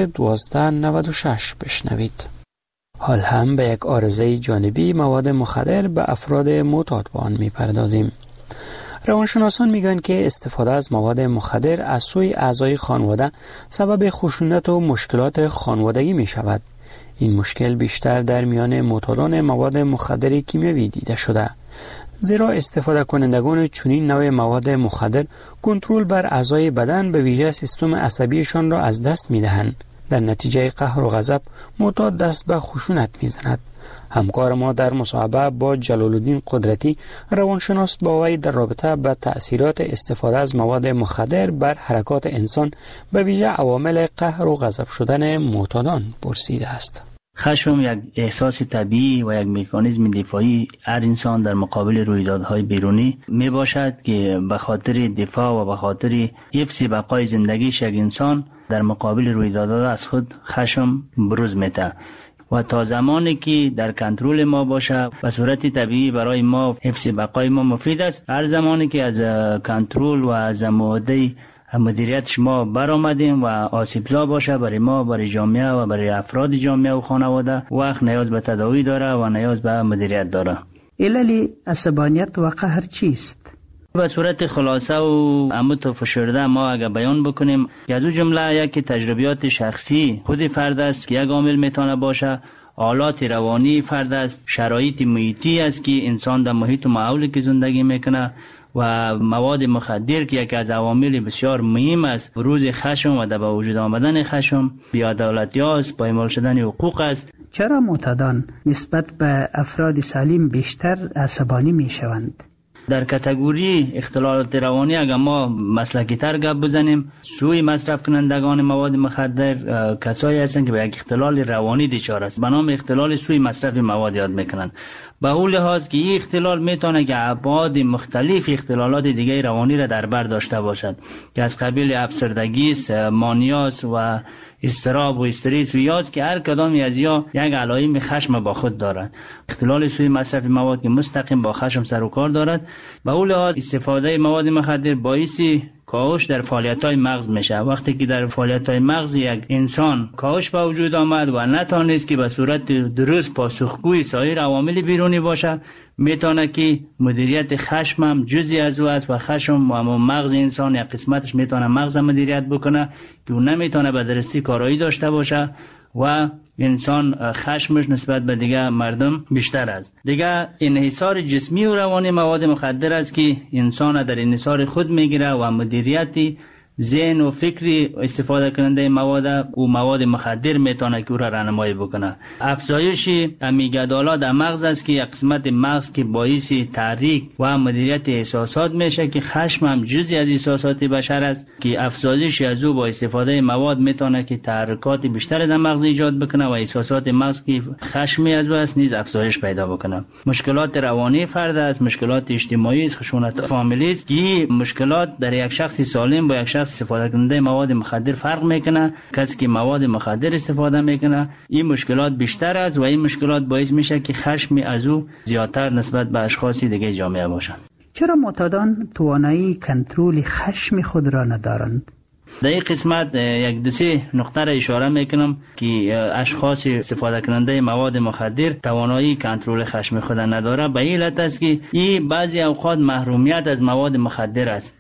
1296 بشنوید. حال هم به یک عارضه جانبی مواد مخدر به افراد معتاد به آن می پردازیم. روانشناسان میگن که استفاده از مواد مخدر از سوی اعضای خانواده سبب خشونت و مشکلات خانوادگی می شود. این مشکل بیشتر در میان معتادان مواد مخدر کیمیایی دیده شده، زیرا استفاده کنندگان چنین نوع مواد مخدر کنترل بر اعضای بدن به ویژه سیستم عصبیشان را از دست می دهند. در نتیجه قهر و غضب معتاد دست به خشونت می زند. همکار ما در مصاحبه با جلال الدین قدرتی، روانشناس، با وی در رابطه با تأثیرات استفاده از مواد مخدر بر حرکات انسان به ویژه عوامل قهر و غضب شدن معتادان پرسیده است. خشم یک احساس طبیعی و یک مکانیزم دفاعی هر انسان در مقابل رویدادهای بیرونی می باشد که به خاطر دفاع و به خاطر حفظ بقای زندگیش یک انسان در مقابل رویدادها از خود خشم بروز میده و تا زمانی که در کنترل ما باشه به صورت طبیعی برای ما حفظ بقای ما مفید است. هر زمانی که از کنترل و از معده مدیریت ما برآمدیم و آسیبزا باشه برای ما، برای جامعه و برای افراد جامعه و خانواده، وقت نیاز به تداوی داره و نیاز به مدیریت داره. علل عصبانیت و قهر چیست؟ به صورت خلاصه و عمود و فشرده ما اگر بیان بکنیم که از اون جمله یکی تجربیات شخصی خود فرد است که یک عامل میتونه باشه، حالات روانی فرد است، شرایط محیطی است که انسان در محیط و ماحولی که زندگی میکنه و مواد مخدر که یکی از عوامل بسیار مهم است روز خشم و در به وجود آمدن خشم، بی‌عدالتی است، پایمال شدن حقوق است. چرا معتادان نسبت به افراد سالم بیشتر عصبانی میشوند؟ در کاتگوری اختلالات روانی اگر ما مسلکی تر گپ بزنیم، سوی مصرف کنندگان مواد مخدر کسایی هستند که به یک اختلال روانی دچار است، به نام اختلال سوی مصرف مواد یاد میکنند. به اون لحاظ که این اختلال میتونه که ابعاد مختلف اختلالات دیگه روانی را در بر داشته باشد که از قبیل افسردگی، مانیاس و اضطراب و استرس و یاد که هر کدامی از یا یک علائم خشم با خود دارد. اختلال سوی مصرف مواد که مستقیم با خشم سر و کار دارد. به اون لحاظ استفاده مواد مخدر باعث کاهش در فعالیت‌های مغز میشه. وقتی که در فعالیت‌های مغز یک انسان کاهش به وجود آمد و نتونست که به صورت درست پاسخگوی سایر عوامل بیرونی باشه، میتونه که مدیریت خشم هم جزئی از او است و خشم و مغز انسان یک قسمتش میتونه مغز مدیریت بکنه که اون نمیتونه به درستی کارایی داشته باشه و انسان خشمش نسبت به دیگه مردم بیشتر است. دیگه انحصار جسمی و روانی مواد مخدر است که انسان در انحصار خود میگیره و مدیریتی ذهن و فکری استفاده کننده مواد مخدر میتونه که او را راهنمایی بکنه. افزایش امیگدالا در مغز است که یک قسمت مغز که باعث تحریک و مدیریت احساسات میشه که خشم هم جزئی از احساسات بشر است که افزایش از او با استفاده مواد میتونه که تحرکات بیشتر در مغز ایجاد بکنه و احساسات مغز که خشمی از او است نیز افزایش پیدا بکنه. مشکلات روانی فرد است، مشکلات اجتماعی، خشونت فامیلی است که مشکلات در یک شخص سالم با یک شخص استفاده کننده مواد مخدر فرق میکنه. کسی که مواد مخدر استفاده میکنه این مشکلات بیشتر است و این مشکلات باعث میشه که خشم از او زیادتر نسبت به اشخاص دیگه جامعه باشند. چرا معتادان توانایی کنترل خشم خود را ندارند؟ در این قسمت یک دو سه نقطه را اشاره میکنم که اشخاص استفاده کننده مواد مخدر توانایی کنترل خشم خود نداره. به این علت است که این بعضی اوقات محرومیت از مواد مخدر است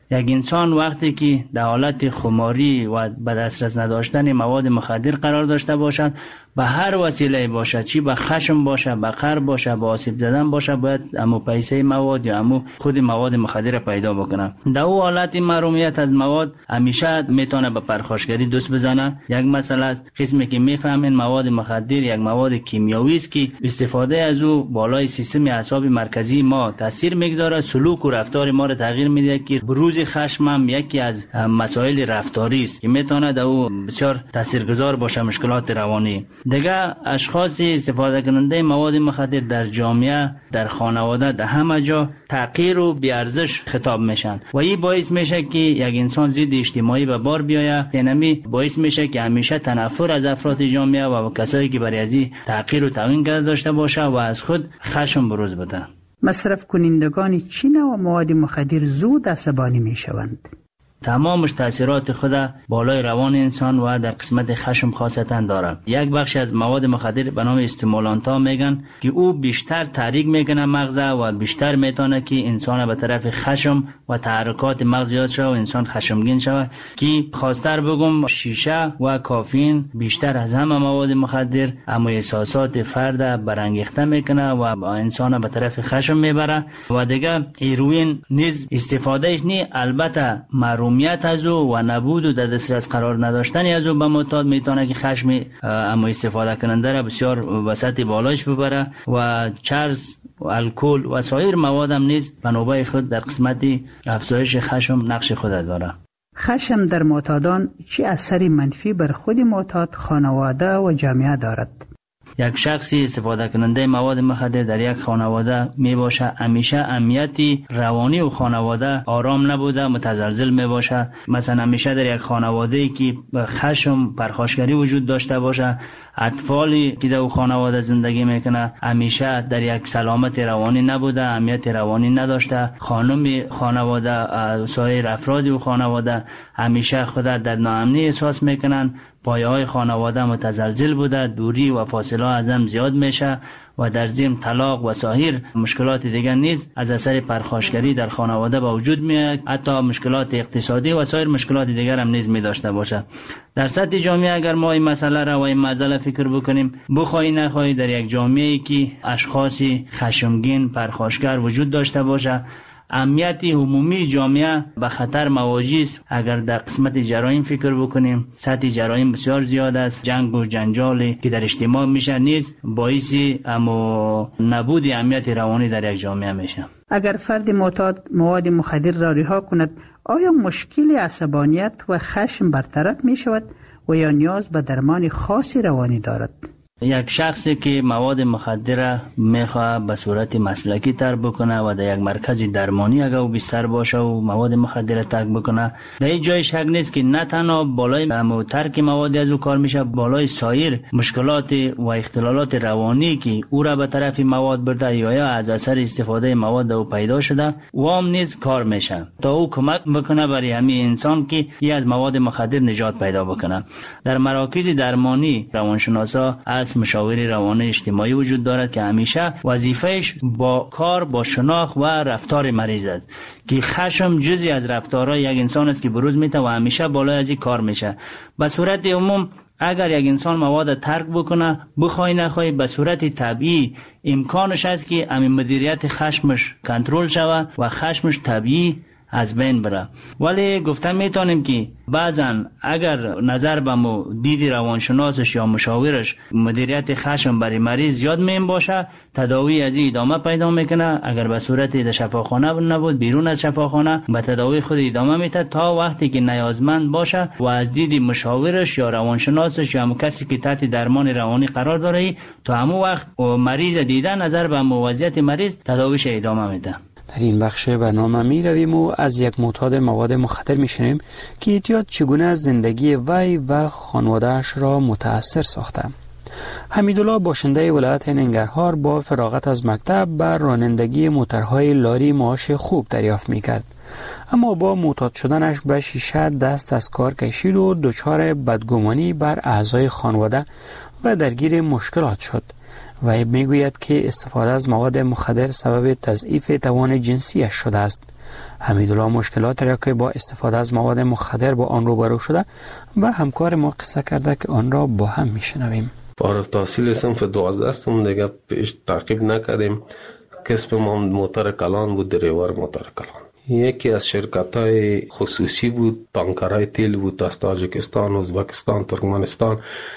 یک انسان وقتی که در حالت خماری و به دسترس نداشتن مواد مخدر قرار داشته باشد، به هر وسیله باشه، چی به خشم باشه، به قهر باشه، به آسیب زدن باشه، باید امو پیسه مواد یا امو خود مواد مخدر پیدا بکنه. در او حالت محرومیت از مواد همیشه میتونه به پرخاشگری دست بزنه. یک مسئله است، قسمی که میفهمین مواد مخدر یک مواد کیمیایی است که استفاده از او بالای سیستم اعصاب مرکزی ما تاثیر میگذاره، سلوک و رفتار ما را تغییر میده که بروز خشم هم یکی از مسائل رفتاری است که میتونه در او بسیار تاثیرگذار باشه مشکلات روانی. دیگه اشخاص استفاده کننده مواد مخدر در جامعه، در خانواده، در همه جا تحقیر و بی‌ارزش خطاب میشن و این باعث میشه که یک انسان ضد اجتماعی به بار بیاید. اینمی باعث میشه که همیشه تنفر از افراد جامعه و کسایی که برای ازی تحقیر و توهین کرده داشته باشه و از خود خشم بروز بده. مصرف کنندگان چی نوع مواد مخدر زود عصبانی میشوند؟ تمامش تاثیرات خود بالای روان انسان و در قسمت خشم خاصتا داره. یک بخش از مواد مخدر به نام استیمولانت ها میگن که او بیشتر تحریک میکنه مغز و بیشتر میتونه که انسان به طرف خشم و تحرکات مغز یاد شه و انسان خشمگین شه. که خاصتر بگم شیشه و کافین بیشتر از همه مواد مخدر اما احساسات فرد برانگیخته میکنه و انسان به طرف خشم میبره. و دیگه هیروئین نیز استفادهش نی، البته محرومیت از او و نبود و در دسترس قرار نداشتن از او به معتاد میتونه که خشم اما استفاده کننده را بسیار وسط بالاش ببره. و چرس و الکل و سایر مواد هم نیز به نوبه خود در قسمت افزایش خشم نقش خود داره. خشم در معتادان چه اثری منفی بر خود معتاد، خانواده و جامعه دارد؟ یک شخصی استفاده کننده مواد مخدر در یک خانواده می باشه، همیشه امنیتی روانی و خانواده آرام نبوده، متزلزل می باشه. مثلا همیشه در یک خانواده که خشم پرخاشگری وجود داشته باشه، اطفالی که در خانواده زندگی میکنه همیشه در یک سلامت روانی نبوده، امنیت روانی نداشته. خانم خانواده، سایر افراد و خانواده همیشه خود در ناامنی احساس میکنن. پایه های خانواده متزلزل بوده، دوری و فاصله از هم زیاد میشه و در ضمن طلاق و سایر مشکلات دیگر نیز از اثر پرخاشگری در خانواده به وجود میاد. حتی مشکلات اقتصادی و سایر مشکلات دیگر هم نیز می داشته باشه. در سطح جامعه اگر ما این مسئله را و این مسئله فکر بکنیم، بخوای نخوای در یک جامعه‌ای که اشخاصی خشمگین پرخاشگر وجود داشته باشه، امنیت عمومی جامعه به خطر مواجه است. اگر در قسمت جرایم فکر بکنیم، سطح جرایم بسیار زیاد است. جنگ و جنجالی که در اجتماع میشه نیز باعث نبود امنیت روانی در یک جامعه میشه. اگر فرد معتاد مواد مخدر را رها کند، آیا مشکل عصبانیت و خشم برطرف می شود و یا نیاز به درمان خاصی روانی دارد؟ یک شخصی که مواد مخدر میخواه به صورت مسلکی تر بکنه و در یک مرکز درمانی اگر او بیشتر باشه و مواد مخدر ترک بکنه، در این جای شک نیست که نه تنها بالای ترک مواد از او کار میشه، بالای سایر مشکلات و اختلالات روانی که او را به طرف مواد برده یا از اثر استفاده مواد او پیدا شده وام نیز کار میشه تا او کمک بکنه برای همین انسان که ای از مواد مخدر نجات پیدا بکنه. در مراکز درمانی روانشناسا از مشاور روان اجتماعی وجود دارد که همیشه وظیفهش با کار با شناخت و رفتار مریض است که خشم جزئی از رفتارهای یک انسان است که بروز میته و همیشه بالای از این کار میشه. به صورت عموم اگر یک انسان مواد ترک بکنه، بخوای نخوای به صورت طبیعی امکانش است که همین مدیریت خشمش کنترل شود و خشمش طبیعی از بین بره. ولی گفتم میتونیم که بعضن اگر نظر به دید روانشناسش یا مشاورش مدیریت خشم برای مریض یاد مهم باشه، تداوی از این ادامه پیدا میکنه. اگر به صورت در شفاخانه نبود، بیرون از شفاخانه به تداوی خود ادامه میده تا وقتی که نیازمند باشه و از دید مشاورش یا روانشناسش یا کسی که تحت درمان روانی قرار داره تا همون وقت مریض دیده نظر به وضعیت مریض تداویش ادامه میده. در این بخش برنامه می رویم و از یک معتاد مواد مخدر می شنیم که اعتیاد چگونه از زندگی وی و خانواده‌اش را متأثر ساخته. حمیدالله باشنده ولایت ننگرهار با فراغت از مکتب بر رانندگی موترهای لاری معاش خوب دریافت می کرد، اما با معتاد شدنش به شیشه دست از کار کشید و دچار بدگمانی بر اعضای خانواده و درگیر مشکلات شد و میگوید که استفاده از مواد مخدر سبب تضعیف توان جنسیش شده است. حمیدالله مشکلات را که با استفاده از مواد مخدر با آن روبرو شده و همکار ما قصه کرده که آن را با هم میشنویم. فارغ التحصیل صنف 12 هستم دیگه، پیش تعقیب نکردیم. کسب ما موتور کلان بود، دریور موتور کلان. یکی از شرکت‌های خصوصی بود، تانکرهای تیل بود از تاجیکستان، ازبکستان، ترکمنستان،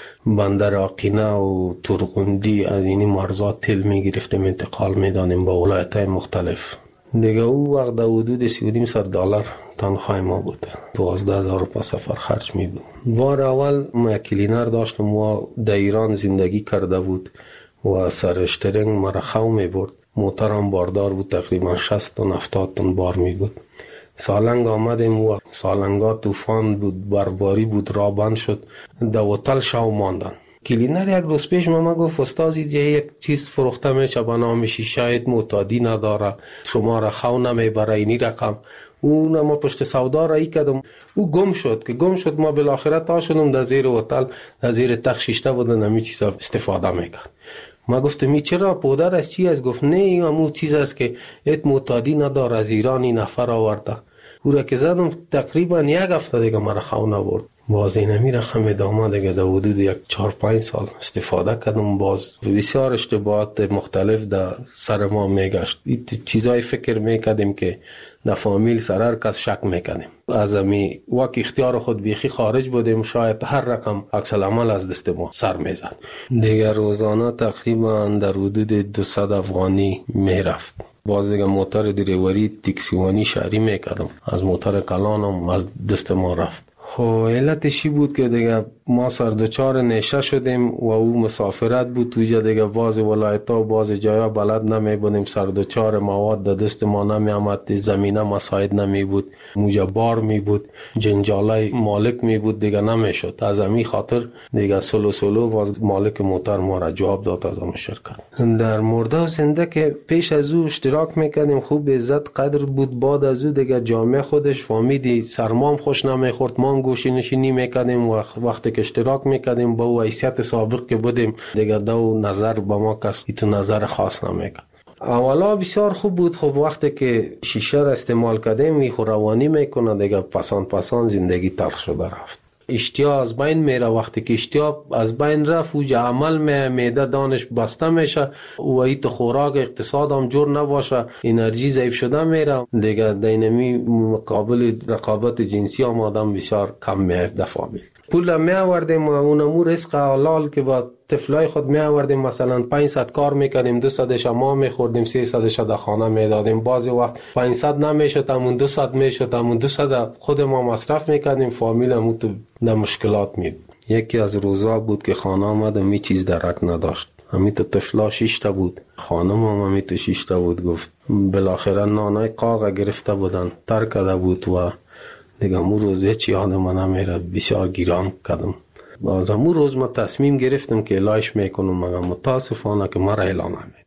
بندر آقینه و ترغندی از این مرزات تیل میگرفتیم انتقال میدانیم با ولایت‌های مختلف. دیگه او وقت در حدود $3,500 تنخواه ما بود. 12,000 په سفر خرج می بود. بار اول ما کلینر داشتم و در ایران زندگی کرده بود و سر اشترینگ مرا خو می برد. موترم باردار بود، تقریبا 60 تا 70 تن بار می بود. سالنگ آمدیم و سالنگا طوفان بود، برباری بود، راه بند شد. در هتل شو ماندن. کلینر یک روز پیش ما گفت استاد یک چیز فروخته میشه به نام شاید معتادی نداره، شما را خو نمیبره اینی رقم. اون ما پشت سودا را ای کردم، او گم شد ما بالاخره تا شدم در زیر هتل، در زیر تخت شیشته بودن همی چیزا استفاده میکرد. ما گفتم می چرا پودر از چی است؟ گفت نه این همون چیز است که ایت معتادی نداره، از ایران این نفر آورده. او را که زدم تقریبا یک هفته دیگه مرا خو نبرد. باز اینمی رقم ادامه دیگه در حدود 4-5 سال استفاده کردم. باز بسیار اشتباهات مختلف در سر ما میگشت. این چیزای فکر میکردیم که در فامیل سرر کس شک میکنیم. از امی وقت اختیار خود بیخی خارج بودیم، شاید هر رقم عکس العمل از دست ما سر میزد. دیگه روزانه تقریبا در حدود 200 افغانی میرفت. باز دیگه موتور دریوری تکسیوانی شهری میکردم، از موتور کلانم از دست ما رفت. خب علتشی بود که دیگه ما سردچار نشه شدیم و او مسافرت بود توی دیگه باز ولایت‌ها و باز جایا بلد نمی بودیم، سردچار مواد در دست ما نمی آمد، زمینه مساعد نمی بود، موجه بار می بود، جنجالای مالک می بود، دیگه نمی شد. از امی خاطر دیگه سلو باز مالک موتر ما را جواب داد از اون شرکت. در مرده و زنده که پیش از او اشتراک میکردیم، خوب عزت قدر بود. بعد از او دیگه جامعه خودش فهمیدی سرمام خوش نمیخورد، ما گوشی نشینی میکردیم و وقتی که اشتراک میکردیم با او حیثیت سابق که بودیم دیگه دو نظر با ما کس ایتو نظر خاص نمیکرد. اولا بسیار خوب بود. خب وقتی که شیشه را استعمال کردیم میخو روانی میکنه دیگه پسان زندگی تلخ شده رفت. اشتیا از بین میره. وقتی که اشتیا از بین رفت اوج عمل معده دانش بسته میشه و ایت خوراک اقتصاد هم جور نباشه، انرژی ضعیف شده میره دیگه. دینمی مقابل رقابت جنسی هم آدم بسیار کم میاد دفعه بید. پول می آوردیم و اونمو رزق حلال که با طفلای خود می آوردیم، مثلا 500 کار میکردیم، 200 ما میخوردیم، 300 در خانه میدادیم. بعضی وقت 500 نمیشد، همون 200 میشد، همون 200 خود ما مصرف میکردیم، فامیلمون تو در مشکلات می. یکی از روزا بود که خانه آمدم می چیز درک نداشت، همی تو طفلا 6 تا بود، خانم هم همی تو 6 تا بود. گفت بالاخره نانای قاق گرفته بودن ترک کرده بود و دیگه امون روز هیچ یادم نمیره، بسیار گیران کردم. باز امون روز ما تصمیم گرفتم که علاج میکنم، مگر متاسفانه که مرا اعلان نمید.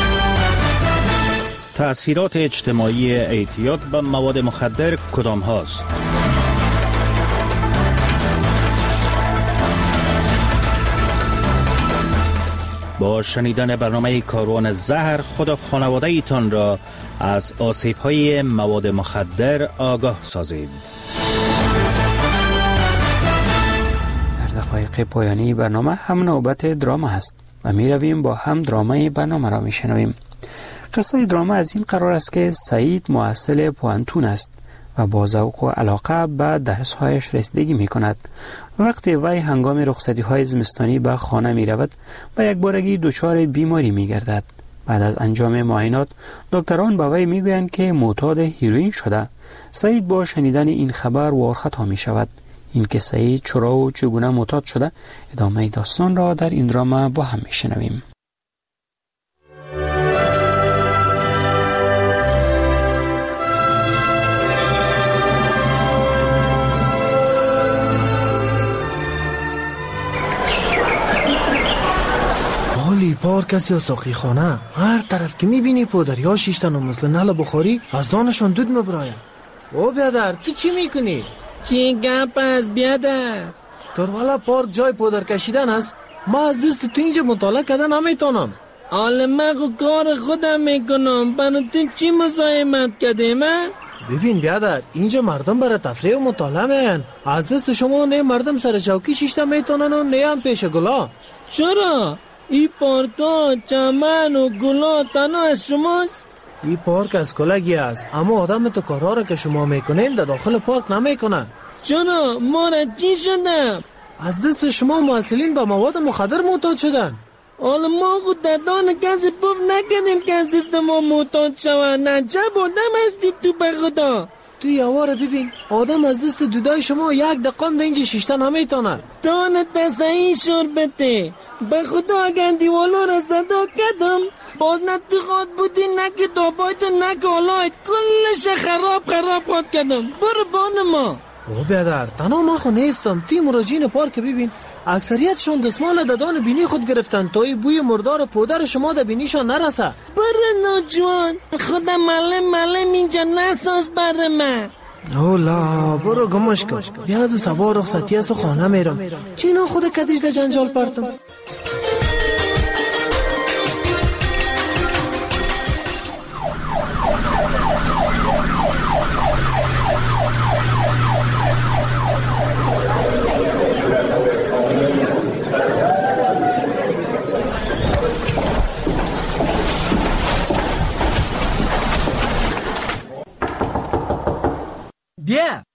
تأثیرات اجتماعی اعتیاد به مواد مخدر کدام هاست؟ با شنیدن برنامه کاروان زهر خود و خانواده ایتان را از آسیب‌های مواد مخدر آگاه سازید. در دقایق پایانی برنامه هم نوبت دراما هست و می رویم با هم درامای برنامه را می شنویم. قصه دراما از این قرار است که سعید محصل پوانتون است و با ذوق و علاقه به درس‌هایش رسیدگی می‌کند. وقتی وی هنگام رخصتی‌های زمستانی به خانه می‌رود و یک بارگی دچار بیماری می‌گردد. بعد از انجام معاینات دکتران به وی می‌گویند که معتاد هیروئین شده. سعید با شنیدن این خبر وارخطا می‌شود. این که سعید چرا و چگونه معتاد شده، ادامه داستان را در این دراما با هم می‌شنویم. پارک است یا ساقی خانه، هر طرف که میبینی پودری ها شیشتن و مثل نل بخاری از دانشان دود مبراین. او بیادر تو چی میکنی؟ چی گپ است بیادر؟ در والا پارک جای پودر کشیدن است. ما از دست تو اینجا مطالعه کردن نمیتونم. حالا من کار خودم میکنم، برای تو چی مزاحمت کردی من؟ ببین بیادر، اینجا مردم برای تفریح و مطالعه میان. از دست شما نه مردم سر چوکی شیشته میتونن و نه هم پیش گلا. چرا؟ این پارکا، چمن و گلا تنها از شماست؟ این پارک از کلگی است، اما آدم تو کارها را که شما میکنین در داخل پارک نمیکنن. چرا؟ ما را چی شدم؟ از دست شما مسئولین به مواد مخدر معتاد شدن. حالا ما خود در دان کسی پف نکردیم که از دست ما معتاد شوند. نجب آدم هستی تو به خدا. تو یواره ببین، آدم از دست دودای شما یک دقیقه در اینجا شیشته نمیتونه. دانت تصحیح شربته به خدا. اگر دیوالا را صدا کردم باز نه تو خواد بودی نه که دابایت و نه که حالایت کلش خراب خواد کردم. برو بان ما. او بیادر، تنها ما خو نیستم. تی مراجعین پارک ببین، اکثریتشون دستمال ددان بینی خود گرفتن تا ای بوی مردار پودر شما در بینیشان نرسه. بره ناجوان، خدا ملم اینجا نساز بره من. اولا برو گمش کن. بیا از سوار رخصتی از خانه میرم. چینا خود کدیش در جنجال پرتم. بیا.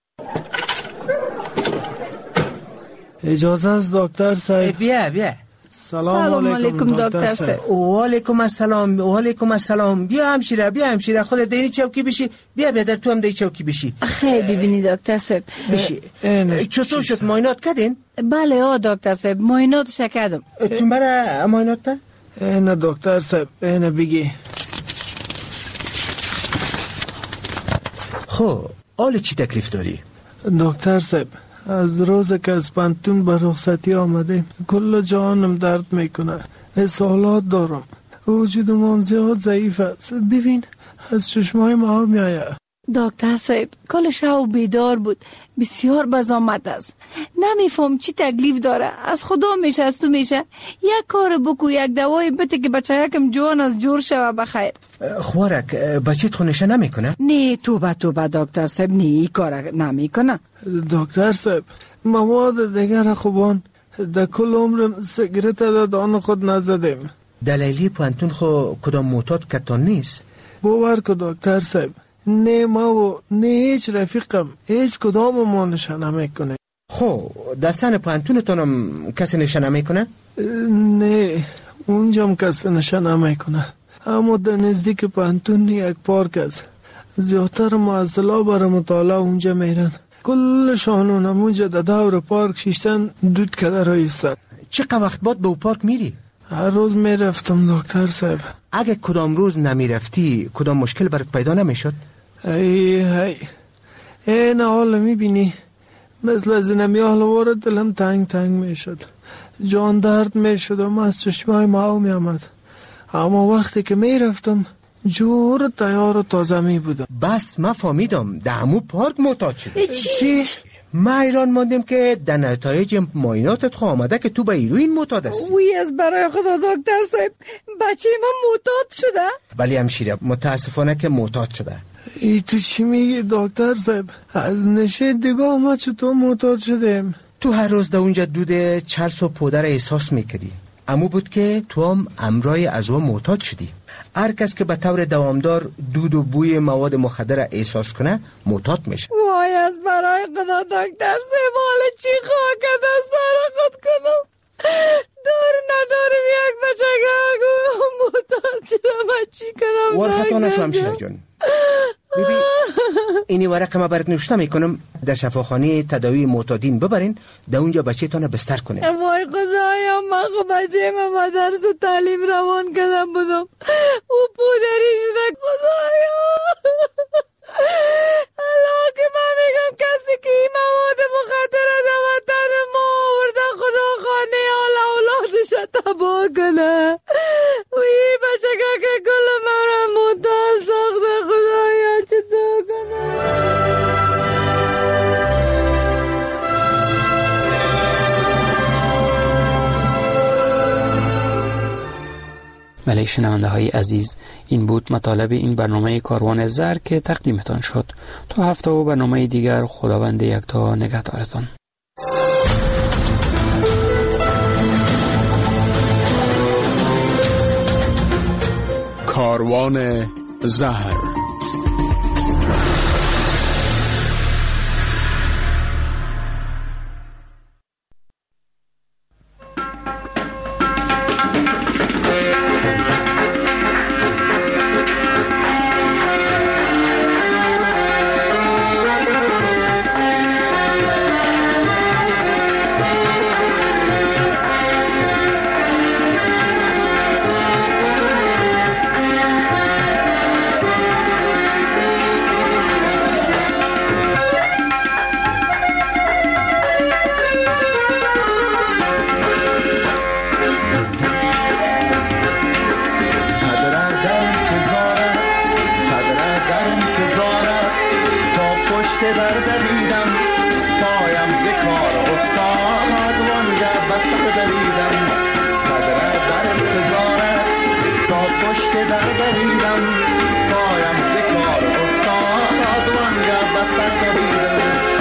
اجازه است دکتر صاحب؟ بیا. سلام علیکم دکتر صاحب. و علیکم السلام. بیا همشیره خودت دیری چوکی بشی. بیا در تو هم دیری چوکی بشی. خیلی ببینی دکتر صاحب. بشی. چطور شد، معاینات کردین؟ بله دکتر صاحب، معایناتش کردم. تو برای معاینات تا؟ نه دکتر صاحب، نه بگی. خب حالا چی تکلیف داری؟ دکتر صاحب، از روز که از پانتون به رخصتی آمده کل جانم درد میکنه. اسهالات دارم. وجودم هم زیاد ضعیف است. ببین از چشمای ما میآید. دکتر صاحب کل شب بیدار بود، بسیار بزامت است. نمیفهم چی تکلیف داره. از خدا میشه از تو میشه. یک کار بکو، یک دوای بده که بچه یکم جوان از جور شوه بخیر. خوارک بچه خونشه نمیکنه؟ نه توبه دکتر صاحب، نه این کار نمیکنه. دکتر صاحب مواد دیگر خوبان در کل عمرم سیگرت در دان خود نزدیم. دلیلی پانتون خو کدام معتاد کتان نیست؟ باور که دکتر صاحب، نه ما و نه هیچ رفیقم هیچ کدام ما نشانه میکنه. خب دستان پانتونتونم کسی نشانه میکنه؟ نه اونجام کسی نشانه میکنه، اما در نزدیک پانتون یک پارک است. زیادتر معزلا برای مطالعه اونجا میرن. کل شانون اونجا در دور پارک شیشتن دود کده رایستن. چقدر وقت بعد به او پارک میری؟ هر روز میرفتم دکتر صاحب. اگه کدام روز نمیرفتی کدام مشکل برات پیدا نمیشد؟ نه حالا میبینی مثل از اینمی حالا دلم تنگ میشد، جان درد میشد و از چشمای ما میامد. اما وقتی که میرفتم جور تیار و تازه می بودم. بس ما فهمیدم در همون پارک معتاد شدی. چی؟ ما ایران ماندیم که در نتایج معایناتت خو آمده که تو به هیروئین معتاد هستی. وی از برای خدا دکتر صاحب، بچه من معتاد شده؟ بله همشیره، متاسفانه که معتاد شده. ای تو چی میگی دکتر صاحب؟ از نشه دیگه ما چطور معتاد شدیم؟ تو هر روز در اونجا دود چرس و پودر احساس میکردی. امو بود که تو هم امرای از او معتاد شدی. هر کس که به طور دوامدار دود و بوی مواد مخدر احساس کنه معتاد میشه. وای از برای خدا دکتر صاحب، حالا چی خواه کده سر خود کنم؟ دار ندارم یک بچه معتاد شدم، چی کنم؟ والخطا نشو همشیره جان. ببین اینی ورق ما برات نوشته میکنم، در شفاخانه تداوی معتادین ببرین، در اونجا بچه تانه بستر کنه. وای خدایا، من خب بچه من مدرس و تعلیم روان کردم بودم، او پودری شده. خدایا الان که من میگم کسی که این مواد مخدر در وطن ما آورده خدا خانه اولادش تباه کنه. و این بچه که کل من را معتاد ساخته. خدایا چطور کنه؟ بله شنونده های عزیز، این بود مطالب این برنامه کاروان زر که تقدیمتان شد. تا هفته و برنامه دیگر خداوند یکتا نگهدارتان. کاروان زهر. پایم ز کار افتاد وانگه بستر دویدم